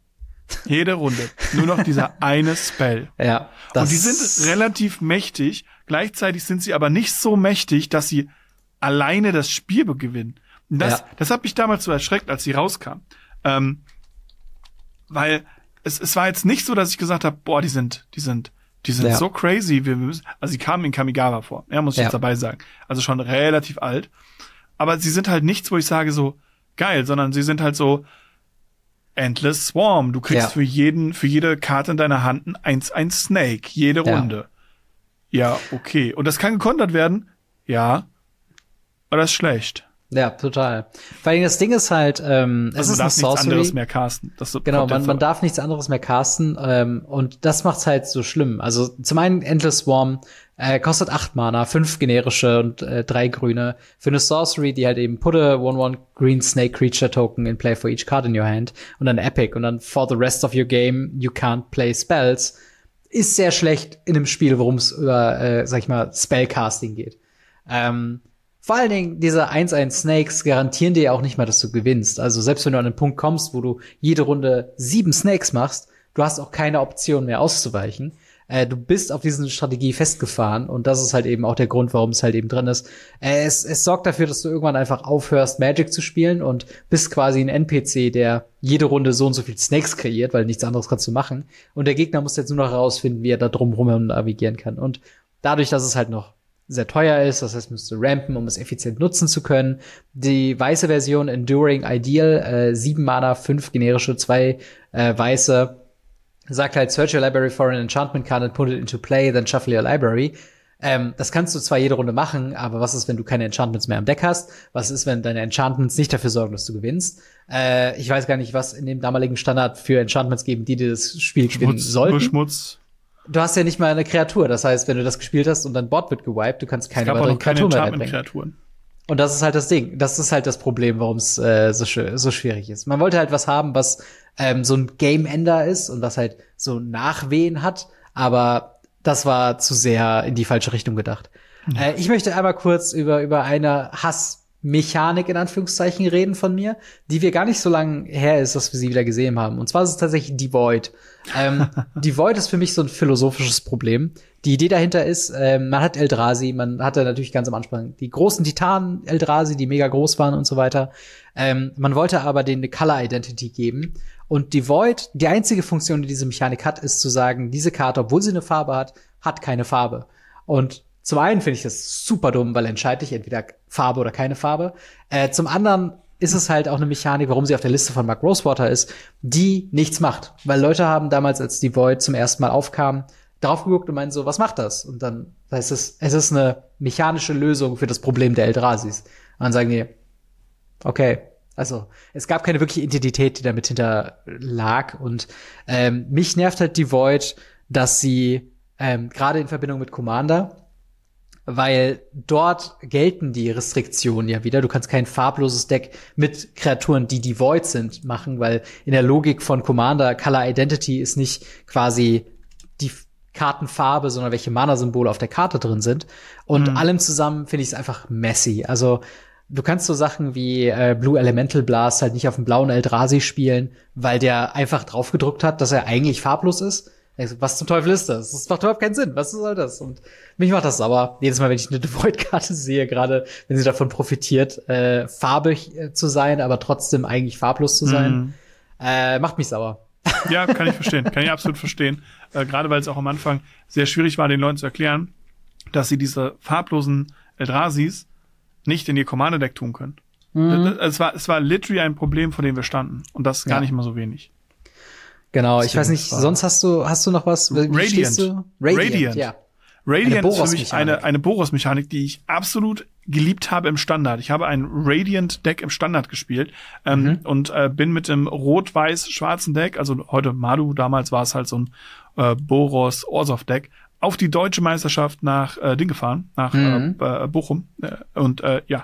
Jede Runde. Nur noch dieser eine Spell. Ja. Und die sind relativ mächtig. Gleichzeitig sind sie aber nicht so mächtig, dass sie alleine das Spiel gewinnen. Das hat mich damals so erschreckt, als sie rauskam. Weil es war jetzt nicht so, dass ich gesagt habe, boah, die sind so crazy. Also sie kamen in Kamigawa vor, muss ich jetzt dabei sagen. Also schon relativ alt. Aber sie sind halt nichts, wo ich sage so, geil, sondern sie sind halt so Endless Swarm. Du kriegst für jede Karte in deiner Hand ein Snake, jede Runde. Ja, okay. Und das kann gekontert werden? Ja. Aber das ist schlecht. Ja, total. Vor allem das Ding ist halt, es ist ein Sorcery. Man darf nichts anderes mehr casten. Genau, man darf nichts anderes mehr casten, und das macht's halt so schlimm. Also zum einen Endless Swarm kostet 8 Mana, 5 generische und 3 grüne. Für eine Sorcery, die halt eben put a 1/1 Green Snake Creature Token in play for each card in your hand und dann Epic und dann for the rest of your game you can't play spells, ist sehr schlecht in einem Spiel, worum es über, sag ich mal, Spellcasting geht. Vor allen Dingen, diese 1/1 Snakes garantieren dir ja auch nicht mal, dass du gewinnst. Also selbst wenn du an einen Punkt kommst, wo du jede Runde 7 Snakes machst, du hast auch keine Option mehr auszuweichen. Du bist auf diese Strategie festgefahren und das ist halt eben auch der Grund, warum es halt eben drin ist. Es sorgt dafür, dass du irgendwann einfach aufhörst, Magic zu spielen und bist quasi ein NPC, der jede Runde so und so viel Snakes kreiert, weil nichts anderes kannst du machen. Und der Gegner muss jetzt nur noch herausfinden, wie er da drumherum navigieren kann. Und dadurch, dass es halt noch sehr teuer ist, das heißt, müsst du rampen, um es effizient nutzen zu können. Die weiße Version Enduring Ideal, 7 Mana, 5 generische, 2 weiße, sagt halt, search your library for an enchantment card and put it into play, then shuffle your library. Das kannst du zwar jede Runde machen, aber was ist, wenn du keine Enchantments mehr am Deck hast? Was ist, wenn deine Enchantments nicht dafür sorgen, dass du gewinnst? Ich weiß gar nicht, was in dem damaligen Standard für Enchantments geben, die dir das Spiel gewinnen sollten. Schmutz. Du hast ja nicht mal eine Kreatur. Das heißt, wenn du das gespielt hast und dein Board wird gewiped, du kannst keine weiteren Kreaturen mehr reinbringen. Und das ist halt das Ding. Das ist halt das Problem, warum es so schwierig ist. Man wollte halt was haben, was so ein Game-Ender ist und was halt so Nachwehen hat. Aber das war zu sehr in die falsche Richtung gedacht. Ja. Ich möchte einmal kurz über eine Hassmechanik in Anführungszeichen reden von mir, die wir gar nicht so lange her ist, dass wir sie wieder gesehen haben. Und zwar ist es tatsächlich die Void. Die Void ist für mich so ein philosophisches Problem. Die Idee dahinter ist, man hat Eldrazi, man hatte natürlich ganz am Anfang die großen Titanen Eldrazi, die mega groß waren und so weiter. Man wollte aber denen eine Color Identity geben. Und die Void, die einzige Funktion, die diese Mechanik hat, ist zu sagen, diese Karte, obwohl sie eine Farbe hat, hat keine Farbe. Und zum einen finde ich das super dumm, weil entscheide ich entweder Farbe oder keine Farbe. Zum anderen ist es halt auch eine Mechanik, warum sie auf der Liste von Mark Rosewater ist, die nichts macht. Weil Leute haben damals, als die Void zum ersten Mal aufkam, drauf geguckt und meinen so, was macht das? Und dann heißt es ist eine mechanische Lösung für das Problem der Eldrasis. Und dann sagen die, okay, also es gab keine wirkliche Identität, die damit hinter lag. Und mich nervt halt die Void, dass sie gerade in Verbindung mit Commander, weil dort gelten die Restriktionen ja wieder. Du kannst kein farbloses Deck mit Kreaturen, die Void sind, machen, weil in der Logik von Commander Color Identity ist nicht quasi die Kartenfarbe, sondern welche Mana-Symbole auf der Karte drin sind. Und allem zusammen finde ich es einfach messy. Also du kannst so Sachen wie Blue Elemental Blast halt nicht auf dem blauen Eldrazi spielen, weil der einfach draufgedruckt hat, dass er eigentlich farblos ist. Was zum Teufel ist das? Das macht überhaupt keinen Sinn. Was soll das? Und mich macht das sauer. Jedes Mal, wenn ich eine Void-Karte sehe, gerade wenn sie davon profitiert, farbig zu sein, aber trotzdem eigentlich farblos zu sein, macht mich sauer. Ja, kann ich verstehen. Kann ich absolut verstehen. Gerade weil es auch am Anfang sehr schwierig war, den Leuten zu erklären, dass sie diese farblosen Eldrasis nicht in ihr Commander-Deck tun können. Es war literally ein Problem, vor dem wir standen. Und das gar nicht mal so wenig. Genau, ich weiß nicht, sonst hast du noch was? Radiant, ja. Radiant ist für mich eine Boros-Mechanik, die ich absolut geliebt habe im Standard. Ich habe ein Radiant-Deck im Standard gespielt und bin mit dem rot-weiß-schwarzen Deck, also heute Madu, damals war es halt so ein Boros-Orzhov-Deck, auf die deutsche Meisterschaft nach Ding gefahren, nach Bochum. Ja.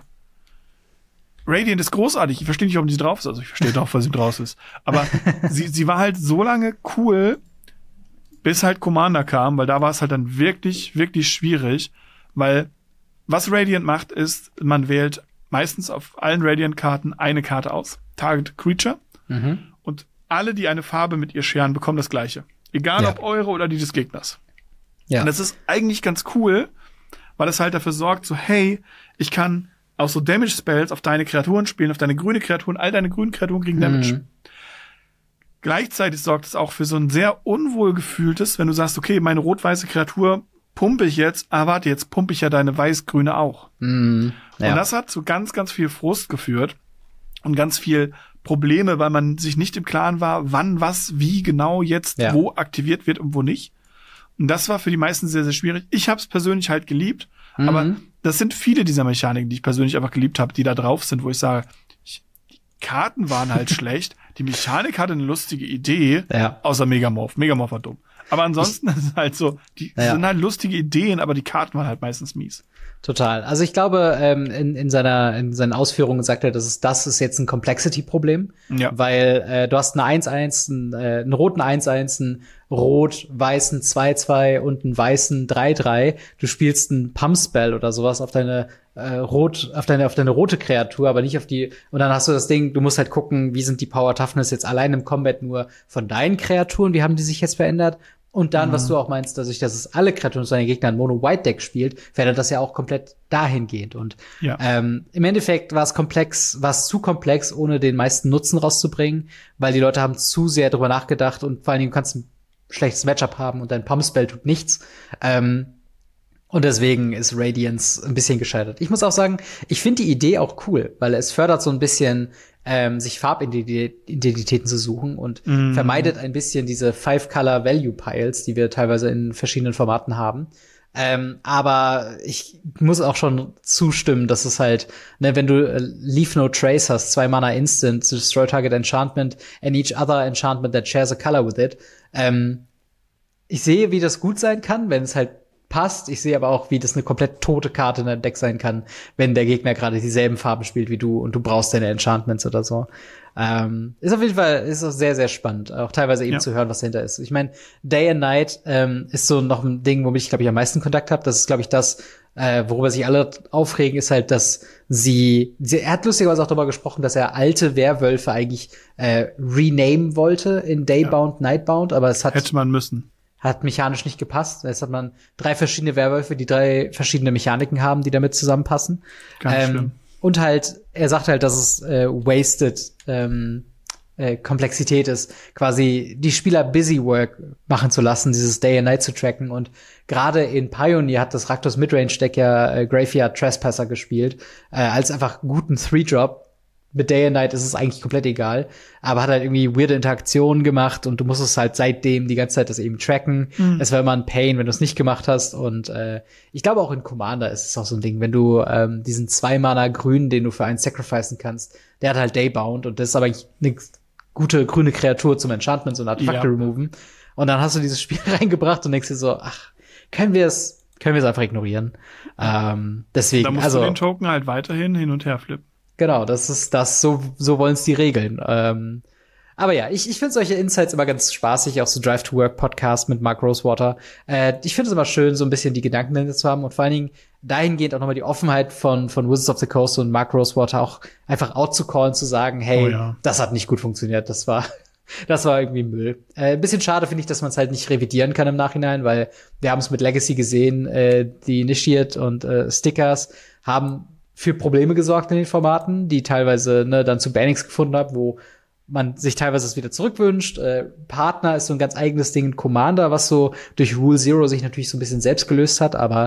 Radiant ist großartig. Ich verstehe nicht, warum sie drauf ist. Also ich verstehe doch, weil sie drauf ist. Aber sie war halt so lange cool, bis halt Commander kam, weil da war es halt dann wirklich, wirklich schwierig. Weil was Radiant macht, ist, man wählt meistens auf allen Radiant-Karten eine Karte aus. Target Creature. Und alle, die eine Farbe mit ihr scheren, bekommen das Gleiche. Egal ob eure oder die des Gegners. Ja. Und das ist eigentlich ganz cool, weil es halt dafür sorgt, so hey, ich kann auch so Damage-Spells auf deine Kreaturen spielen, auf deine grüne Kreaturen, all deine grünen Kreaturen kriegen Damage. Gleichzeitig sorgt es auch für so ein sehr unwohlgefühltes, wenn du sagst, okay, meine rot-weiße Kreatur pumpe ich jetzt, warte, jetzt pumpe ich ja deine weiß-grüne auch. Und das hat zu ganz, ganz viel Frust geführt und ganz viel Probleme, weil man sich nicht im Klaren war, wann, was, wie genau jetzt wo aktiviert wird und wo nicht. Und das war für die meisten sehr, sehr schwierig. Ich habe es persönlich halt geliebt, aber das sind viele dieser Mechaniken, die ich persönlich einfach geliebt habe, die da drauf sind, wo ich sage, die Karten waren halt schlecht, die Mechanik hatte eine lustige Idee, außer Megamorph. Megamorph war dumm. Aber ansonsten ist es halt so, die sind halt lustige Ideen, aber die Karten waren halt meistens mies. Total. Also ich glaube, in seinen Ausführungen sagt er, das ist jetzt ein Complexity-Problem, weil du hast eine 1-1, einen roten 1-1, einen rot-weißen 2-2 und einen weißen 3-3. Du spielst einen Pump-Spell oder sowas auf deine rote Kreatur, aber nicht auf die, und dann hast du das Ding, du musst halt gucken, wie sind die Power Toughness jetzt allein im Combat nur von deinen Kreaturen, wie haben die sich jetzt verändert, Und dann, was du auch meinst, dadurch, dass es alle Kreaturen seine Gegner in Mono-White-Deck spielt, verändert das ja auch komplett dahingehend. Und im Endeffekt war es zu komplex, ohne den meisten Nutzen rauszubringen, weil die Leute haben zu sehr drüber nachgedacht und vor allen Dingen du kannst ein schlechtes Matchup haben und dein Pump-Spell tut nichts. Und deswegen ist Radiance ein bisschen gescheitert. Ich muss auch sagen, ich finde die Idee auch cool, weil es fördert so ein bisschen sich Farbidentitäten zu suchen und vermeidet ein bisschen diese 5-Color-Value-Piles, die wir teilweise in verschiedenen Formaten haben. Aber ich muss auch schon zustimmen, dass es halt, ne, wenn du Leave No Trace hast, 2 Mana Instant, to destroy target enchantment and each other enchantment that shares a color with it. Ich sehe, wie das gut sein kann, wenn es halt passt. Ich sehe aber auch, wie das eine komplett tote Karte in deinem Deck sein kann, wenn der Gegner gerade dieselben Farben spielt wie du und du brauchst deine Enchantments oder so. Ist auf jeden Fall ist auch sehr, sehr spannend, auch teilweise eben zu hören, was dahinter ist. Ich meine, Day and Night ist so noch ein Ding, womit ich, glaube ich, am meisten Kontakt habe. Das ist, glaube ich, das, worüber sich alle aufregen, ist halt, dass er hat lustigerweise auch darüber gesprochen, dass er alte Werwölfe eigentlich renamen wollte in Daybound, Nightbound, aber es hätte man müssen. Hat mechanisch nicht gepasst. Jetzt hat man 3 verschiedene Werwölfe, die 3 verschiedene Mechaniken haben, die damit zusammenpassen. Ganz schlimm. Und halt, er sagt halt, dass es wasted Komplexität ist, quasi die Spieler busy work machen zu lassen, dieses Day and Night zu tracken. Und gerade in Pioneer hat das Rakdos Midrange Deck ja Graveyard Trespasser gespielt, als einfach guten 3-Drop. Mit Day and Night ist es eigentlich komplett egal, aber hat halt irgendwie weirde Interaktionen gemacht und du musst es halt seitdem die ganze Zeit das eben tracken. Es war immer ein Pain, wenn du es nicht gemacht hast und ich glaube auch in Commander ist es auch so ein Ding, wenn du diesen 2-Mana Grün, den du für einen sacrificen kannst, der hat halt Daybound und das ist aber eigentlich eine gute grüne Kreatur zum Enchantments und Artefakte removen und dann hast du dieses Spiel reingebracht und denkst dir so, ach, können wir es einfach ignorieren. Deswegen, da musst du den Token halt weiterhin hin und her flippen. Genau, das ist das, so wollen es die Regeln. Aber ja, ich finde solche Insights immer ganz spaßig, auch so Drive to Work Podcast mit Mark Rosewater. Ich finde es immer schön, so ein bisschen die Gedanken dahinter zu haben und vor allen Dingen dahingehend auch nochmal die Offenheit von Wizards of the Coast und Mark Rosewater auch einfach out zu callen, zu sagen, hey, das hat nicht gut funktioniert, das war irgendwie Müll. Ein bisschen schade finde ich, dass man es halt nicht revidieren kann im Nachhinein, weil wir haben es mit Legacy gesehen, die Initiate und Stickers haben für Probleme gesorgt in den Formaten, die teilweise dann zu Bannings gefunden haben, wo man sich teilweise es wieder zurückwünscht. Partner ist so ein ganz eigenes Ding in Commander, was so durch Rule Zero sich natürlich so ein bisschen selbst gelöst hat, aber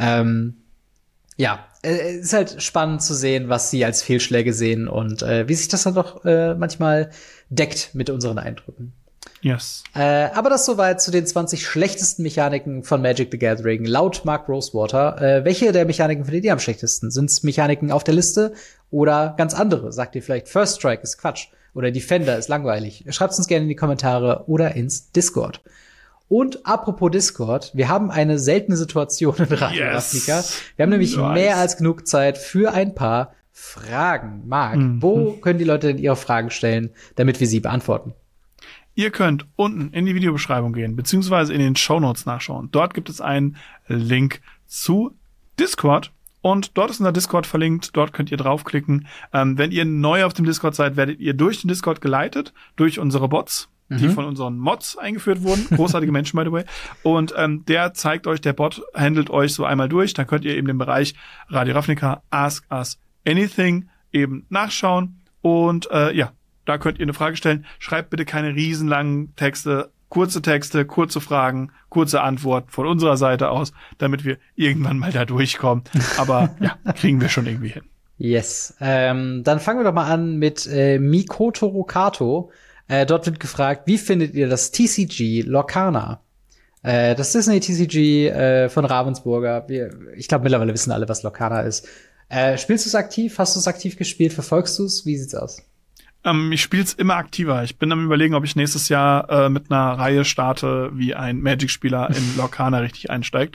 ist halt spannend zu sehen, was sie als Fehlschläge sehen und wie sich das dann doch manchmal deckt mit unseren Eindrücken. Yes. Aber das soweit zu den 20 schlechtesten Mechaniken von Magic the Gathering. Laut Mark Rosewater, welche der Mechaniken findet ihr am schlechtesten? Sind es Mechaniken auf der Liste oder ganz andere? Sagt ihr vielleicht, First Strike ist Quatsch oder Defender ist langweilig? Schreibt uns gerne in die Kommentare oder ins Discord. Und apropos Discord, wir haben eine seltene Situation in Radio Ravnica. Wir haben nämlich mehr als genug Zeit für ein paar Fragen. Marc, wo können die Leute denn ihre Fragen stellen, damit wir sie beantworten? Ihr könnt unten in die Videobeschreibung gehen, beziehungsweise in den Shownotes nachschauen. Dort gibt es einen Link zu Discord. Und dort ist unser Discord verlinkt. Dort könnt ihr draufklicken. Wenn ihr neu auf dem Discord seid, werdet ihr durch den Discord geleitet, durch unsere Bots, die von unseren Mods eingeführt wurden. Großartige Menschen, by the way. Und der Bot handelt euch so einmal durch. Dann könnt ihr eben den Bereich Radio Ravnica Ask Us Anything eben nachschauen. Und da könnt ihr eine Frage stellen. Schreibt bitte keine riesenlangen Texte, kurze Fragen, kurze Antwort von unserer Seite aus, damit wir irgendwann mal da durchkommen. Aber kriegen wir schon irgendwie hin. Yes. Dann fangen wir doch mal an mit Mikoto Rokato. Dort wird gefragt, wie findet ihr das TCG Lorcana? Das Disney TCG von Ravensburger. Ich glaube, mittlerweile wissen alle, was Lorcana ist. Spielst du es aktiv? Hast du es aktiv gespielt? Verfolgst du es? Wie sieht's aus? Ich spiele es immer aktiver. Ich bin am Überlegen, ob ich nächstes Jahr mit einer Reihe starte, wie ein Magic-Spieler in Lorcana richtig einsteigt.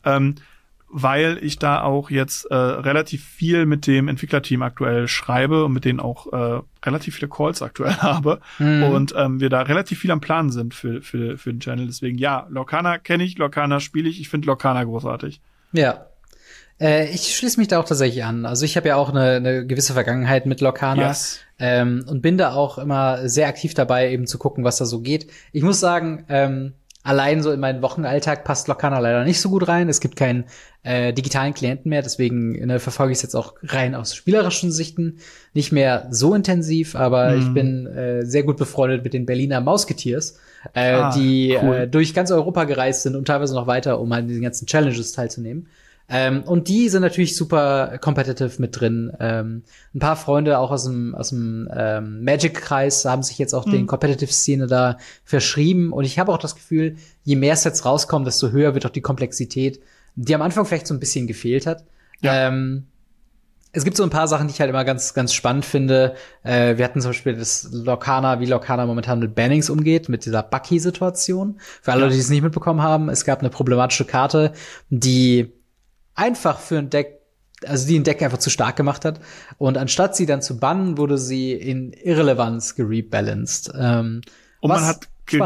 Weil ich da auch jetzt relativ viel mit dem Entwicklerteam aktuell schreibe und mit denen auch relativ viele Calls aktuell habe. Und wir da relativ viel am Planen sind für den Channel. Deswegen, Lorcana kenne ich, Lorcana spiele ich. Ich finde Lorcana großartig. Ja. Ich schließe mich da auch tatsächlich an. Also ich habe ja auch eine gewisse Vergangenheit mit Lorcana und bin da auch immer sehr aktiv dabei, eben zu gucken, was da so geht. Ich muss sagen, allein so in meinen Wochenalltag passt Lorcana leider nicht so gut rein. Es gibt keinen digitalen Klienten mehr, deswegen verfolge ich es jetzt auch rein aus spielerischen Sichten nicht mehr so intensiv, aber ich bin sehr gut befreundet mit den Berliner Mouseketeers, die cool. Durch ganz Europa gereist sind und teilweise noch weiter, um halt in diesen ganzen Challenges teilzunehmen. Und die sind natürlich super competitive mit drin. Ein paar Freunde auch aus dem Magic-Kreis haben sich jetzt auch den Competitive-Szene da verschrieben. Und ich habe auch das Gefühl, je mehr Sets rauskommen, desto höher wird auch die Komplexität, die am Anfang vielleicht so ein bisschen gefehlt hat. Ja. Es gibt so ein paar Sachen, die ich halt immer ganz, ganz spannend finde. Wir hatten zum Beispiel das Lorcana, wie Lorcana momentan mit Bannings umgeht, mit dieser Bucky-Situation. Für alle Leute, die es nicht mitbekommen haben, es gab eine problematische Karte, die einfach für ein Deck, also die ein Deck einfach zu stark gemacht hat. Und anstatt sie dann zu bannen, wurde sie in Irrelevanz gerebalanced. Und man hat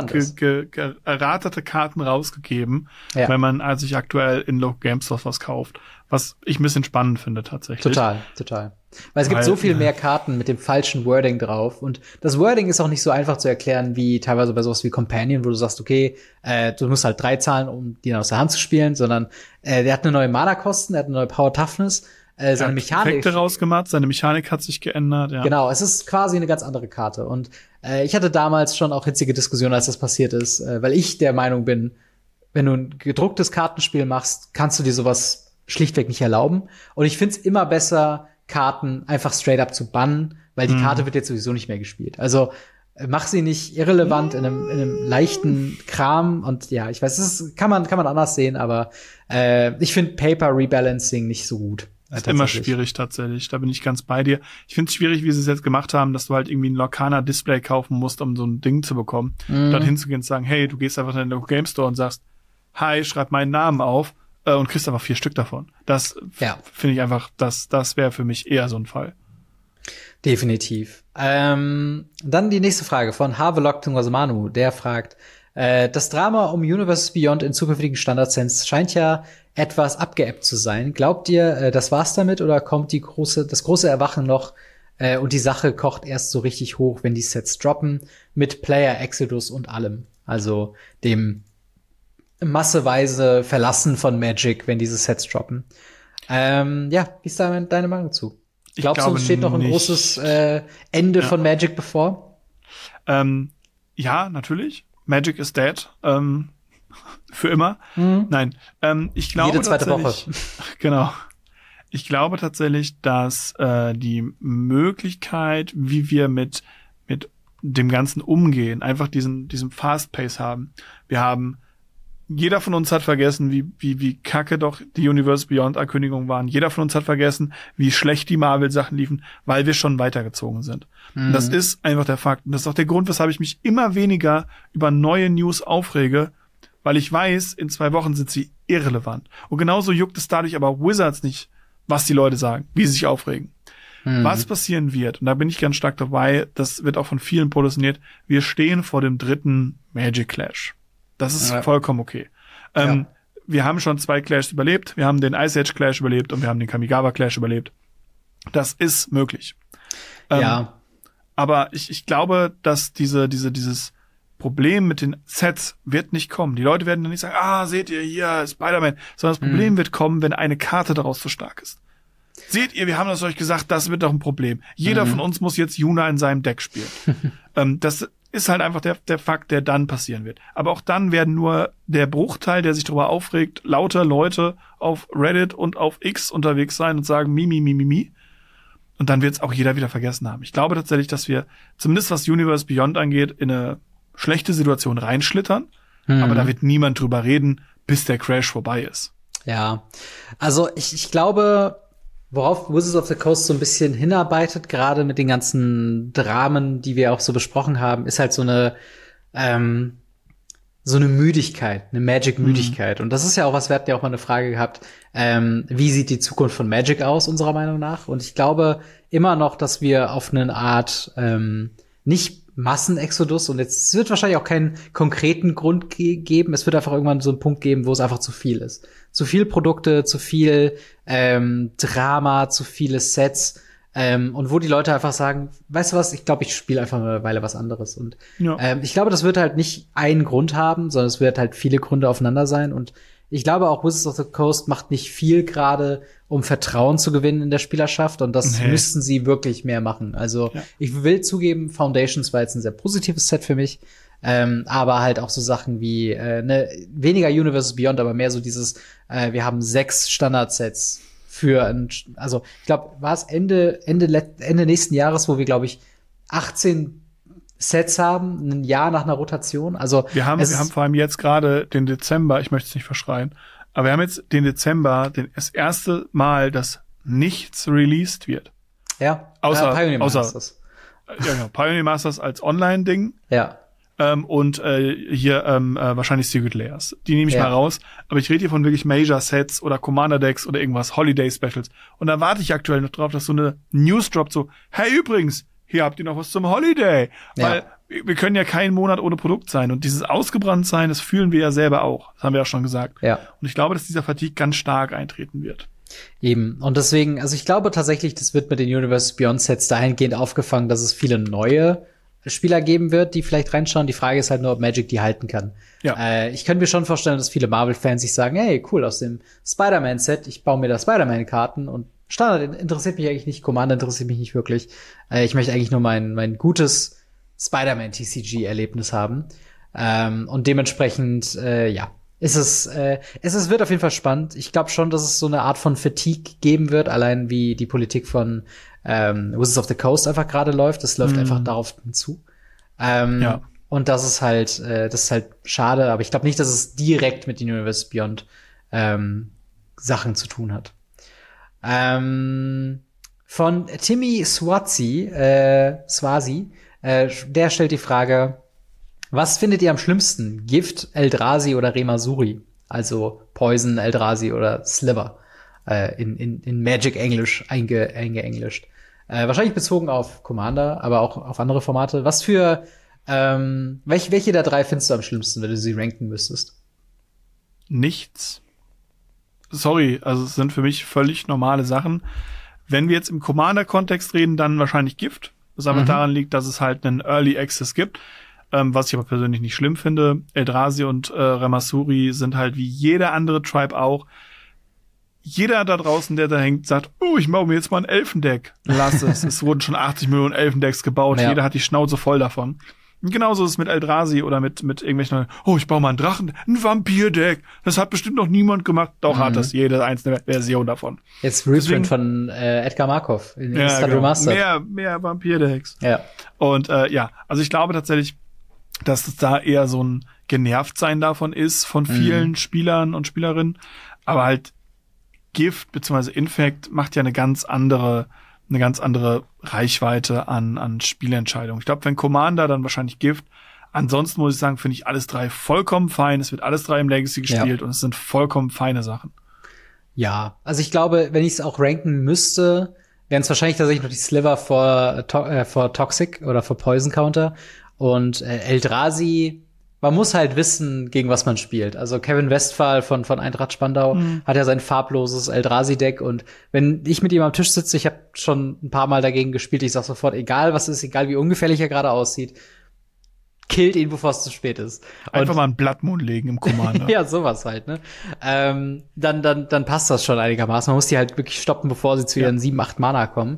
erratete Karten rausgegeben, wenn man sich aktuell in Local Game Stores was kauft. Was ich ein bisschen spannend finde tatsächlich. Total. Weil es gibt so viel mehr Karten mit dem falschen Wording drauf. Und das Wording ist auch nicht so einfach zu erklären, wie teilweise bei sowas wie Companion, wo du sagst, okay, du musst halt 3 zahlen, um die dann aus der Hand zu spielen, sondern der hat eine neue Mana-Kosten, der hat eine neue Power-Toughness, seine Mechanik. Effekte rausgemacht, seine Mechanik hat sich geändert, ja. Genau, es ist quasi eine ganz andere Karte. Und ich hatte damals schon auch hitzige Diskussionen, als das passiert ist, weil ich der Meinung bin, wenn du ein gedrucktes Kartenspiel machst, kannst du dir sowas schlichtweg nicht erlauben. Und ich find's immer besser, Karten einfach straight up zu bannen, weil die Karte wird jetzt sowieso nicht mehr gespielt. Also mach sie nicht irrelevant in einem leichten Kram. Und ja, ich weiß, das kann man anders sehen, aber ich finde Paper Rebalancing nicht so gut. Das ist immer schwierig tatsächlich, da bin ich ganz bei dir. Ich finde es schwierig, wie sie es jetzt gemacht haben, dass du halt irgendwie ein Lorcana-Display kaufen musst, um so ein Ding zu bekommen. Dort hinzugehen und sagen, hey, du gehst einfach in den Local Game Store und sagst, hi, schreib meinen Namen auf und kriegst einfach 4 Stück davon. Das finde ich einfach, das wäre für mich eher so ein Fall. Definitiv. Dann die nächste Frage von Havelock Tungasamanu, der fragt, das Drama um Universes Beyond in zukünftigen Standardsets scheint ja etwas abgeebbt zu sein. Glaubt ihr, das war's damit oder kommt das große Erwachen noch und die Sache kocht erst so richtig hoch, wenn die Sets droppen, mit Player Exodus und allem? Also dem masseweise Verlassen von Magic, wenn diese Sets droppen. Wie ist da deine Meinung zu? Glaubst du, es steht noch ein großes Ende von Magic bevor? Ja, natürlich. Magic is dead. Für immer. Nein. Ich glaube jede zweite Woche. Genau. Ich glaube tatsächlich, dass die Möglichkeit, wie wir mit dem Ganzen umgehen, einfach diesen Fast Pace haben. Jeder von uns hat vergessen, wie kacke doch die Universe Beyond Ankündigungen waren. Jeder von uns hat vergessen, wie schlecht die Marvel-Sachen liefen, weil wir schon weitergezogen sind. Das ist einfach der Fakt. Und das ist auch der Grund, weshalb ich mich immer weniger über neue News aufrege, weil ich weiß, in 2 Wochen sind sie irrelevant. Und genauso juckt es dadurch aber Wizards nicht, was die Leute sagen, wie sie sich aufregen. Was passieren wird, und da bin ich ganz stark dabei, das wird auch von vielen provokationiert, wir stehen vor dem 3. Magic Clash. Das ist vollkommen okay. Wir haben schon 2 Clashs überlebt. Wir haben den Ice Age Clash überlebt und wir haben den Kamigawa Clash überlebt. Das ist möglich. Aber ich glaube, dass dieses Problem mit den Sets wird nicht kommen. Die Leute werden dann nicht sagen, seht ihr, hier Spider-Man. Sondern das Problem wird kommen, wenn eine Karte daraus zu stark ist. Seht ihr, wir haben das euch gesagt, das wird doch ein Problem. Jeder von uns muss jetzt Yuna in seinem Deck spielen. Das ist halt einfach der Fakt, der dann passieren wird. Aber auch dann werden nur der Bruchteil, der sich darüber aufregt, lauter Leute auf Reddit und auf X unterwegs sein und sagen, mi. Und dann wird es auch jeder wieder vergessen haben. Ich glaube tatsächlich, dass wir, zumindest was Universe Beyond angeht, in eine schlechte Situation reinschlittern. Aber da wird niemand drüber reden, bis der Crash vorbei ist. Ja, also ich glaube, worauf Wizards of the Coast so ein bisschen hinarbeitet, gerade mit den ganzen Dramen, die wir auch so besprochen haben, ist halt so eine Müdigkeit, eine Magic-Müdigkeit. Und das ist ja auch was, wir hatten ja auch mal eine Frage gehabt, wie sieht die Zukunft von Magic aus, unserer Meinung nach? Und ich glaube immer noch, dass wir auf eine Art, nicht Massenexodus, und jetzt es wird wahrscheinlich auch keinen konkreten Grund geben, es wird einfach irgendwann so einen Punkt geben, wo es einfach zu viel ist. Zu viel Produkte, zu viel Drama, zu viele Sets, Und wo die Leute einfach sagen, weißt du was, ich glaube, ich spiele einfach eine Weile was anderes. Und ich glaube, das wird halt nicht einen Grund haben, sondern es wird halt viele Gründe aufeinander sein. Und ich glaube auch, Wizards of the Coast macht nicht viel gerade, um Vertrauen zu gewinnen in der Spielerschaft. Und das müssten sie wirklich mehr machen. Also ich will zugeben, Foundations war jetzt ein sehr positives Set für mich. Aber halt auch so Sachen wie weniger Universes Beyond, aber mehr so dieses, wir haben 6 Standardsets also ich glaube, war es Ende nächsten Jahres, wo wir, glaube ich, 18 Sets haben, ein Jahr nach einer Rotation. Also wir haben vor allem jetzt gerade den Dezember, ich möchte es nicht verschreien, aber wir haben jetzt den Dezember, das erste Mal, dass nichts released wird. Ja, außer Pioneer Masters. Ja, genau, Pioneer Masters als Online-Ding. Ja. Und hier wahrscheinlich Secret Layers. Die nehme ich mal raus. Aber ich rede hier von wirklich Major-Sets oder Commander-Decks oder irgendwas, Holiday-Specials. Und da warte ich aktuell noch drauf, dass so eine News droppt, so, hey, übrigens, hier habt ihr noch was zum Holiday. Weil wir können ja keinen Monat ohne Produkt sein. Und dieses Ausgebranntsein, das fühlen wir ja selber auch. Das haben wir ja schon gesagt. Ja. Und ich glaube, dass dieser Fatigue ganz stark eintreten wird. Eben. Und deswegen, also ich glaube tatsächlich, das wird mit den Universe Beyond Sets dahingehend aufgefangen, dass es viele neue Spieler geben wird, die vielleicht reinschauen. Die Frage ist halt nur, ob Magic die halten kann. Ja. Ich könnte mir schon vorstellen, dass viele Marvel-Fans sich sagen, hey, cool, aus dem Spider-Man-Set, ich baue mir da Spider-Man-Karten und Standard interessiert mich eigentlich nicht, Commander interessiert mich nicht wirklich. Ich möchte eigentlich nur mein gutes Spider-Man-TCG-Erlebnis haben. Und dementsprechend, es wird auf jeden Fall spannend. Ich glaube schon, dass es so eine Art von Fatigue geben wird, allein wie die Politik von Wizards of the Coast einfach gerade läuft. Das läuft einfach darauf zu. Und das ist halt schade, aber ich glaube nicht, dass es direkt mit den Universe Beyond Sachen zu tun hat. Von Timmy Swazi, der stellt die Frage, was findet ihr am schlimmsten? Gift, Eldrazi oder Remasuri? Also Poison, Eldrazi oder Sliver. In Magic Englisch eingeenglischt. Wahrscheinlich bezogen auf Commander, aber auch auf andere Formate. Was für welche der 3 findest du am schlimmsten, wenn du sie ranken müsstest? Nichts. Sorry, also es sind für mich völlig normale Sachen. Wenn wir jetzt im Commander-Kontext reden, dann wahrscheinlich Gift. Was aber daran liegt, dass es halt einen Early Access gibt. Was ich aber persönlich nicht schlimm finde. Eldrazi und Remasuri sind halt wie jeder andere Tribe auch. Jeder da draußen, der da hängt, sagt, oh, ich baue mir jetzt mal ein Elfendeck. Lass es. Es wurden schon 80 Millionen Elfendecks gebaut. Ja. Jeder hat die Schnauze voll davon. Und genauso ist es mit Eldrazi oder mit irgendwelchen, oh, ich baue mal einen Drachen, ein Vampirdeck. Das hat bestimmt noch niemand gemacht. Doch hat das jede einzelne Version davon. Jetzt Reprint von Edgar Markov in Instant Remastered. Mehr Vampirdecks. Ja. Und also ich glaube tatsächlich, dass es da eher so ein Genervtsein davon ist von vielen Spielern und Spielerinnen. Aber halt Gift bzw. Infect macht ja eine ganz andere Reichweite an Spielentscheidungen. Ich glaube, wenn Commander, dann wahrscheinlich Gift. Ansonsten muss ich sagen, finde ich alles 3 vollkommen fein. Es wird alles 3 im Legacy gespielt und es sind vollkommen feine Sachen. Ja, also ich glaube, wenn ich es auch ranken müsste, wären es wahrscheinlich tatsächlich noch die Sliver vor Toxic oder vor Poison Counter. Und Eldrazi, man muss halt wissen, gegen was man spielt. Also Kevin Westphal von Eintracht Spandau hat ja sein farbloses Eldrazi-Deck. Und wenn ich mit ihm am Tisch sitze, ich habe schon ein paar Mal dagegen gespielt, ich sag sofort, egal was ist, egal wie ungefährlich er gerade aussieht, killt ihn, bevor es zu spät ist. Einfach mal einen Blood Moon legen im Commander. Ja, sowas halt, ne? Dann passt das schon einigermaßen. Man muss die halt wirklich stoppen, bevor sie zu ihren 7, 8 Mana kommen.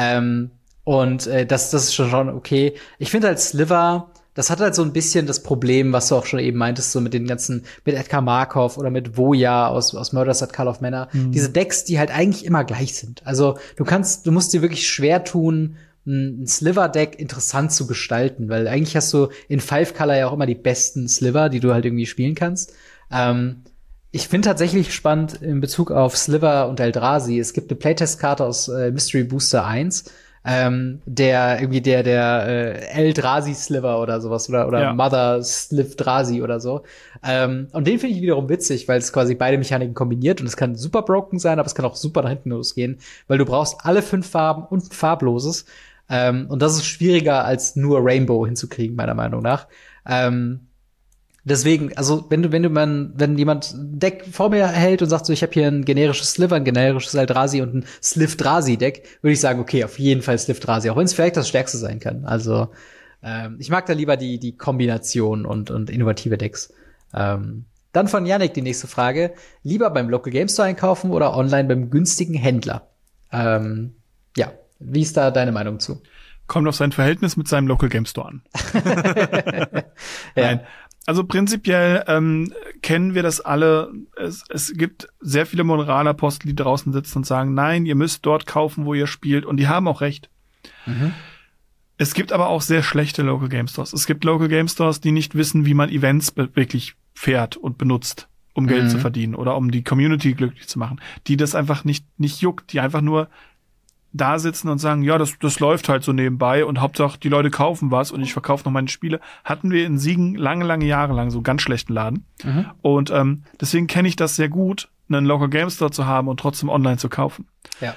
Das ist schon okay. Ich finde halt Sliver, das hat halt so ein bisschen das Problem, was du auch schon eben meintest, so mit den ganzen, mit Edgar Markov oder mit Voja aus Murders at Call of Mana. Diese Decks, die halt eigentlich immer gleich sind. Also du musst dir wirklich schwer tun, ein Sliver-Deck interessant zu gestalten, weil eigentlich hast du in 5-Color ja auch immer die besten Sliver, die du halt irgendwie spielen kannst. Ich finde tatsächlich spannend in Bezug auf Sliver und Eldrazi. Es gibt eine Playtest-Karte aus Mystery Booster 1, der Eldrazi Sliver oder sowas oder Mother Sliv Drazi oder so. Und den finde ich wiederum witzig, weil es quasi beide Mechaniken kombiniert und es kann super broken sein, aber es kann auch super nach hinten losgehen, weil du brauchst alle 5 Farben und ein farbloses. Und das ist schwieriger als nur Rainbow hinzukriegen, meiner Meinung nach. Deswegen, also wenn jemand ein Deck vor mir hält und sagt so, ich habe hier ein generisches Sliver, ein generisches Eldrazi und ein Slivdrazi-Deck, würde ich sagen, okay, auf jeden Fall Slivdrazi, auch wenn es vielleicht das Stärkste sein kann. Also ich mag da lieber die Kombination und innovative Decks. Dann von Yannick die nächste Frage. Lieber beim Local Game Store einkaufen oder online beim günstigen Händler? Ja, wie ist da deine Meinung zu? Kommt auf sein Verhältnis mit seinem Local Game Store an. Nein. Also prinzipiell kennen wir das alle. Es gibt sehr viele Moralapostel, die draußen sitzen und sagen, nein, ihr müsst dort kaufen, wo ihr spielt. Und die haben auch recht. Mhm. Es gibt aber auch sehr schlechte Local Game Stores. Es gibt Local Game Stores, die nicht wissen, wie man Events wirklich fährt und benutzt, um Geld zu verdienen oder um die Community glücklich zu machen. Die das einfach nicht juckt, die einfach nur da sitzen und sagen, ja, das läuft halt so nebenbei und Hauptsache die Leute kaufen was und ich verkaufe noch meine Spiele. Hatten wir in Siegen lange Jahre lang so ganz schlechten Laden. Mhm. Und deswegen kenne ich das sehr gut, einen Local Game Store zu haben und trotzdem online zu kaufen. Ja.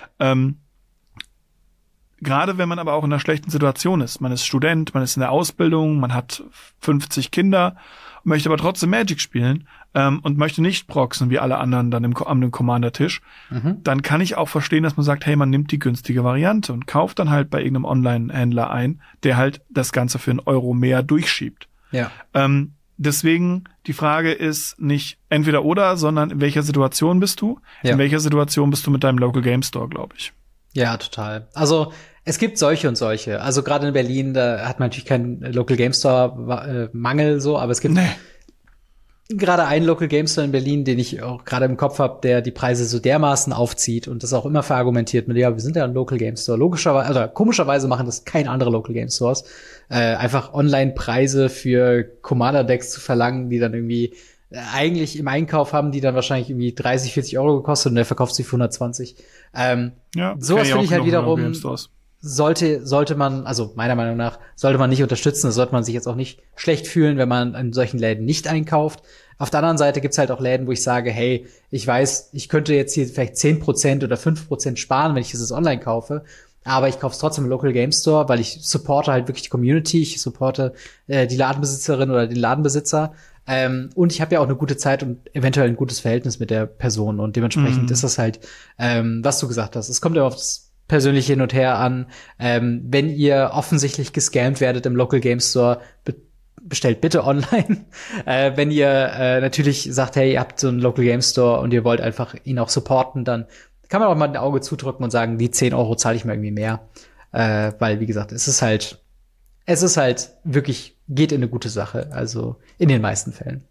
Gerade wenn man aber auch in einer schlechten Situation ist. Man ist Student, man ist in der Ausbildung, man hat 50 Kinder, möchte aber trotzdem Magic spielen und möchte nicht proxen wie alle anderen dann am Commander-Tisch, dann kann ich auch verstehen, dass man sagt, hey, man nimmt die günstige Variante und kauft dann halt bei irgendeinem Online-Händler ein, der halt das Ganze für einen Euro mehr durchschiebt. Ja. Deswegen, die Frage ist nicht entweder oder, sondern in welcher Situation bist du? Ja. In welcher Situation bist du mit deinem Local Game Store, glaube ich. Ja, total. Also es gibt solche und solche. Also gerade in Berlin, da hat man natürlich keinen Local Game Store Mangel so, aber es gibt gerade einen Local Game Store in Berlin, den ich auch gerade im Kopf habe, der die Preise so dermaßen aufzieht und das auch immer verargumentiert mit, ja, wir sind ja ein Local Game Store. Logischerweise, oder komischerweise machen das keine andere Local Game Stores. Einfach Online-Preise für Commander-Decks zu verlangen, die dann irgendwie eigentlich im Einkauf haben, die dann wahrscheinlich irgendwie 30, 40 Euro gekostet und der verkauft sie für 120. Sowas finde ich halt wiederum, sollte man, also meiner Meinung nach, sollte man nicht unterstützen. Das sollte man sich jetzt auch nicht schlecht fühlen, wenn man in solchen Läden nicht einkauft. Auf der anderen Seite gibt's halt auch Läden, wo ich sage, hey, ich weiß, ich könnte jetzt hier vielleicht 10% oder 5% sparen, wenn ich das online kaufe. Aber ich kaufe es trotzdem im Local Game Store, weil ich supporte halt wirklich die Community. Ich supporte die Ladenbesitzerin oder den Ladenbesitzer. Und ich habe ja auch eine gute Zeit und eventuell ein gutes Verhältnis mit der Person. Und dementsprechend ist das halt, was du gesagt hast. Es kommt ja auf das persönliche Hin und Her an. Wenn ihr offensichtlich gescammt werdet im Local Game Store, bestellt bitte online. Wenn ihr natürlich sagt, hey, ihr habt so einen Local Game Store und ihr wollt einfach ihn auch supporten, dann kann man auch mal ein Auge zudrücken und sagen, die 10 Euro zahle ich mir irgendwie mehr. Weil, wie gesagt, es ist halt wirklich, geht in eine gute Sache. Also in den meisten Fällen.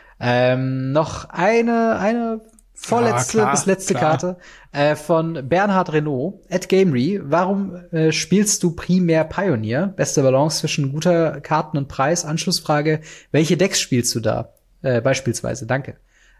Noch eine vorletzte bis letzte Karte von Bernhard Renault at Gamery. Warum spielst du primär Pioneer? Beste Balance zwischen guter Karten und Preis. Anschlussfrage, welche Decks spielst du da? Beispielsweise, danke.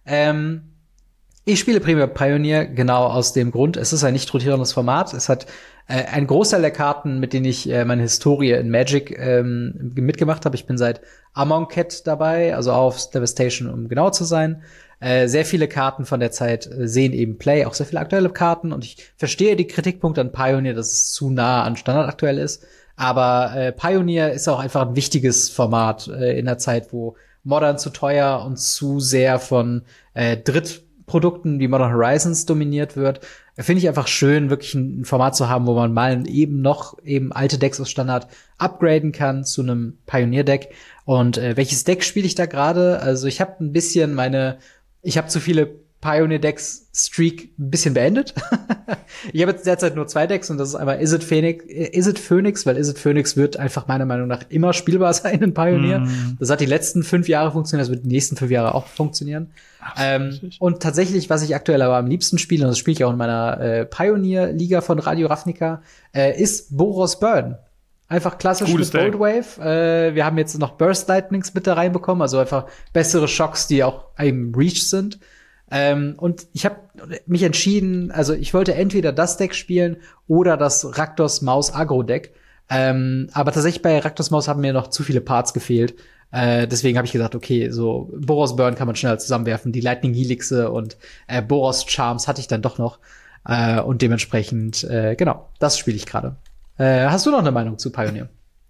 Ich spiele primär Pioneer genau aus dem Grund. Es ist ein nicht rotierendes Format. Es hat ein Großteil der Karten, mit denen ich meine Historie in Magic mitgemacht habe. Ich bin seit Amonkhet dabei, also auf Devastation, um genau zu sein. Sehr viele Karten von der Zeit sehen eben Play, auch sehr viele aktuelle Karten. Und ich verstehe die Kritikpunkte an Pioneer, dass es zu nah an Standard aktuell ist. Aber Pioneer ist auch einfach ein wichtiges Format in der Zeit, wo Modern zu teuer und zu sehr von Drittprodukten wie Modern Horizons dominiert wird. Finde ich einfach schön, wirklich ein Format zu haben, wo man mal eben alte Decks aus Standard upgraden kann zu einem Pioneer-Deck. Und welches Deck spiele ich da gerade? Also ich habe ich habe zu viele Pioneer-Decks-Streak ein bisschen beendet. Ich habe jetzt derzeit nur 2 Decks und das ist einmal Izzet Phoenix, weil Izzet Phoenix wird einfach meiner Meinung nach immer spielbar sein in Pioneer. Das hat die letzten 5 Jahre funktioniert, das wird die nächsten 5 Jahre auch funktionieren. Und tatsächlich, was ich aktuell aber am liebsten spiele, und das spiele ich auch in meiner Pioneer-Liga von Radio Ravnica, ist Boros Burn. Einfach klassisch mit Bolt Wave. Wir haben jetzt noch Burst Lightnings mit da reinbekommen, also einfach bessere Schocks, die auch im Reach sind. Und ich habe mich entschieden, also ich wollte entweder das Deck spielen oder das Rakdos Maus Agro Deck. Aber tatsächlich bei Rakdos Maus haben mir noch zu viele Parts gefehlt. Deswegen habe ich gesagt, okay, so Boros Burn kann man schneller zusammenwerfen. Die Lightning Helixe und Boros Charms hatte ich dann doch noch. Und dementsprechend, genau, das spiele ich gerade. Hast du noch eine Meinung zu Pioneer?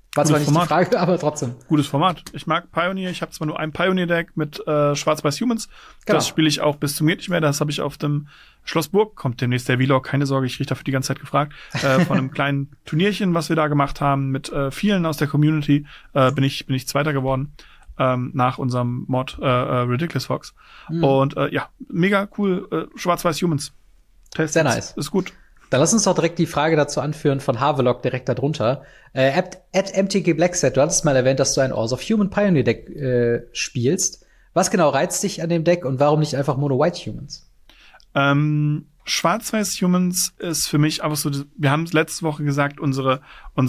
War zwar nicht die Frage, aber trotzdem. Gutes Format. Ich mag Pioneer. Ich habe zwar nur ein Pioneer-Deck mit Schwarz-Weiß Humans. Genau. Das spiele ich auch bis zum Geht nicht mehr. Das habe ich auf dem Schloss Burg. Kommt demnächst der Vlog. Keine Sorge, ich kriege dafür die ganze Zeit gefragt. Von einem kleinen Turnierchen, was wir da gemacht haben mit vielen aus der Community, bin ich Zweiter geworden. Nach unserem Mod Ridiculous Fox. Und ja, mega cool. Schwarz-Weiß Humans. Sehr nice. Ist gut. Dann lass uns doch direkt die Frage dazu anführen von Havelock direkt darunter. At MTG Blackset, du hattest mal erwähnt, dass du ein Ors of Human Pioneer Deck spielst. Was genau reizt dich an dem Deck und warum nicht einfach Mono White Humans? Schwarz-Weiß Humans ist für mich einfach so, wir haben es letzte Woche gesagt, unsere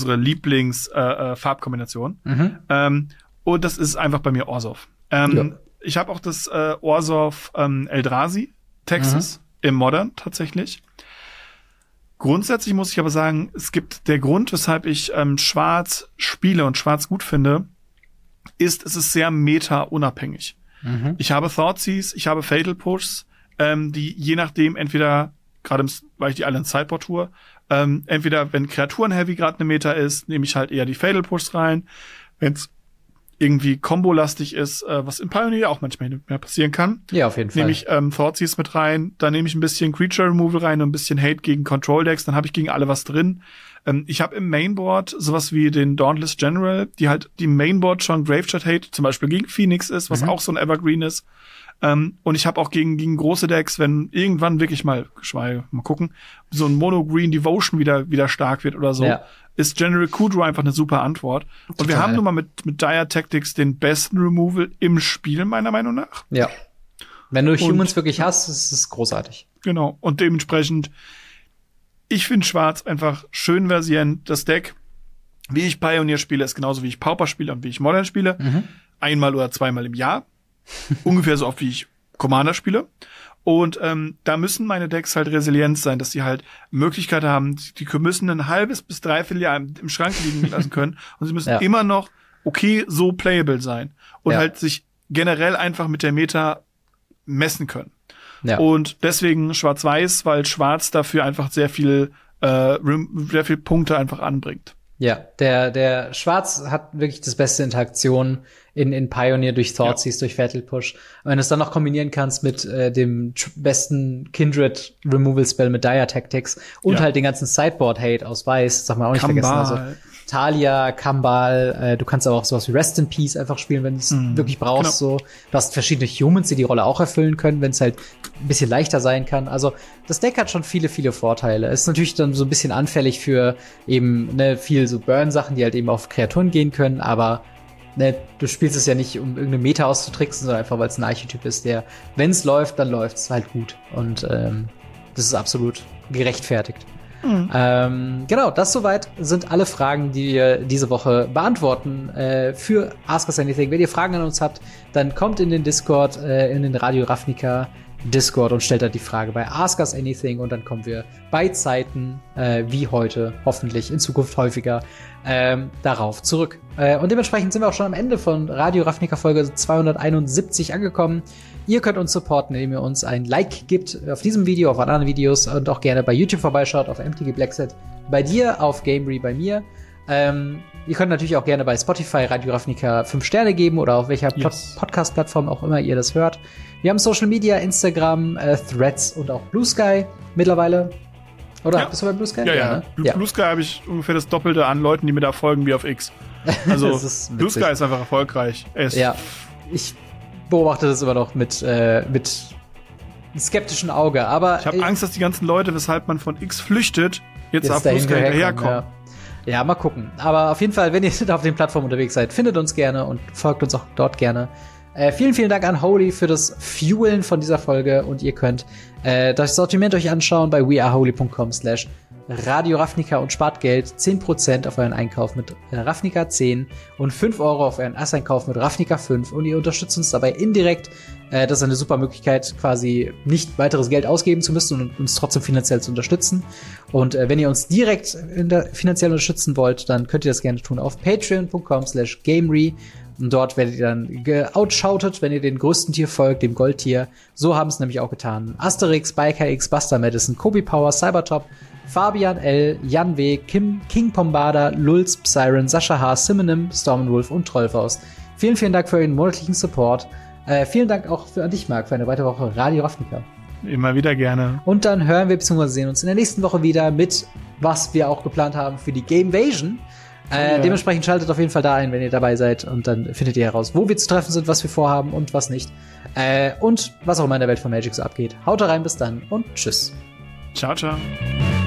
Lieblings-Farbkombination. Und das ist einfach bei mir Orzhov. Ich habe auch das Orzhov Eldrazi Texas im Modern tatsächlich. Grundsätzlich muss ich aber sagen, es gibt der Grund, weshalb ich Schwarz spiele und Schwarz gut finde, es ist sehr meta-unabhängig. Ich habe Thoughtseize, ich habe Fatal Pushs, die je nachdem entweder, gerade weil ich die alle in Sideboard tue, entweder wenn Kreaturen-Heavy gerade eine Meta ist, nehme ich halt eher die Fatal Pushs rein. Wenn es irgendwie kombolastig ist, was in Pioneer auch manchmal mehr passieren kann. Ja, auf jeden Fall. Nehme ich Thoughtseize mit rein, dann nehme ich ein bisschen Creature Removal rein und ein bisschen Hate gegen Control Decks, dann habe ich gegen alle was drin. Ich habe im Mainboard sowas wie den Dauntless General, die halt die Mainboard schon Graveshard Hate, zum Beispiel gegen Phoenix ist, was auch so ein Evergreen ist. Und ich habe auch gegen große Decks, wenn irgendwann wirklich mal gucken, so ein Mono-Green Devotion wieder stark wird oder so, ist General Kudro einfach eine super Antwort. Und wir haben nun mal mit Dire Tactics den besten Removal im Spiel, meiner Meinung nach. Ja. Wenn du Humans wirklich hast, ist es großartig. Genau. Und dementsprechend, ich finde Schwarz einfach schön versiert. Das Deck, wie ich Pioneer spiele, ist genauso wie ich Pauper spiele und wie ich Modern spiele. Einmal oder zweimal im Jahr. Ungefähr so oft, wie ich Commander spiele. Und da müssen meine Decks halt resilient sein, dass sie halt Möglichkeit haben, die müssen ein halbes bis dreiviertel Jahr im Schrank liegen lassen können. Und sie müssen immer noch so playable sein. Und halt sich generell einfach mit der Meta messen können. Ja. Und deswegen Schwarz-Weiß, weil Schwarz dafür einfach sehr viel Punkte einfach anbringt. Ja, der Schwarz hat wirklich das beste Interaktion in Pioneer durch Thoughtseize, durch Fatal Push. Und wenn du es dann noch kombinieren kannst mit dem besten Kindred Removal Spell mit Dire Tactics und halt den ganzen Sideboard Hate aus Weiß, sag mal auch nicht vergessen. Also Talia, Kambal, du kannst aber auch sowas wie Rest in Peace einfach spielen, wenn du es wirklich brauchst. So, du hast verschiedene Humans, die die Rolle auch erfüllen können, wenn es halt ein bisschen leichter sein kann. Also das Deck hat schon viele, viele Vorteile. Es ist natürlich dann so ein bisschen anfällig für eben viel so Burn-Sachen, die halt eben auf Kreaturen gehen können, aber du spielst es ja nicht, um irgendeine Meta auszutricksen, sondern einfach, weil es ein Archetyp ist, der, wenn es läuft, dann läuft es halt gut. Und das ist absolut gerechtfertigt. Genau, das soweit sind alle Fragen, die wir diese Woche beantworten für Ask Us Anything. Wenn ihr Fragen an uns habt, dann kommt in den Discord, in den Radio Ravnica Discord und stellt da die Frage bei Ask Us Anything und dann kommen wir bei Zeiten wie heute, hoffentlich in Zukunft häufiger, darauf zurück. Und dementsprechend sind wir auch schon am Ende von Radio Ravnica Folge 271 angekommen. Ihr könnt uns supporten, indem ihr uns ein Like gibt auf diesem Video, auf anderen Videos und auch gerne bei YouTube vorbeischaut, auf MTG Blackset, bei dir, auf Gamery bei mir. Ihr könnt natürlich auch gerne bei Spotify Radio Ravnica 5 Sterne geben oder auf welcher Podcast-Plattform auch immer ihr das hört. Wir haben Social Media, Instagram, Threads und auch Blue Sky mittlerweile. Oder bist du bei Blue Sky? Ja. Blue Sky habe ich ungefähr das Doppelte an Leuten, die mir da folgen, wie auf X. Also Blue Sky ist einfach erfolgreich. Ich beobachte das immer noch mit skeptischem Auge, aber ich habe Angst, dass die ganzen Leute, weshalb man von X flüchtet, jetzt auf Blue Sky hinterherkommen. Ja, mal gucken. Aber auf jeden Fall, wenn ihr auf den Plattformen unterwegs seid, findet uns gerne und folgt uns auch dort gerne. Vielen, vielen Dank an Holy für das Fuelen von dieser Folge und ihr könnt das Sortiment euch anschauen bei weareholy.com/Radio Ravnica und spart Geld 10% auf euren Einkauf mit Ravnica 10 und 5 Euro auf euren Ersteinkauf mit Ravnica 5 und ihr unterstützt uns dabei indirekt. Das ist eine super Möglichkeit, quasi nicht weiteres Geld ausgeben zu müssen und uns trotzdem finanziell zu unterstützen. Und wenn ihr uns direkt finanziell unterstützen wollt, dann könnt ihr das gerne tun auf patreon.com/gamery. Und dort werdet ihr dann geoutshoutet, wenn ihr den größten Tier folgt, dem Goldtier. So haben es nämlich auch getan Asterix, Biker X, Buster Madison, Kobe Power, Cybertop, Fabian L., Jan W., King Pombada, Lulz, Psyren, Sascha H., Simonim, Stormenwolf und Trollfaust. Vielen, vielen Dank für euren monatlichen Support. Vielen Dank auch an dich, Marc, für eine weitere Woche Radio Ravnica. Immer wieder gerne. Und dann hören wir bzw. sehen uns in der nächsten Woche wieder mit, was wir auch geplant haben für die Gamevasion. Dementsprechend schaltet auf jeden Fall da ein, wenn ihr dabei seid. Und dann findet ihr heraus, wo wir zu treffen sind, was wir vorhaben und was nicht. Und was auch immer in der Welt von Magic so abgeht. Haut rein, bis dann und tschüss. Ciao, ciao.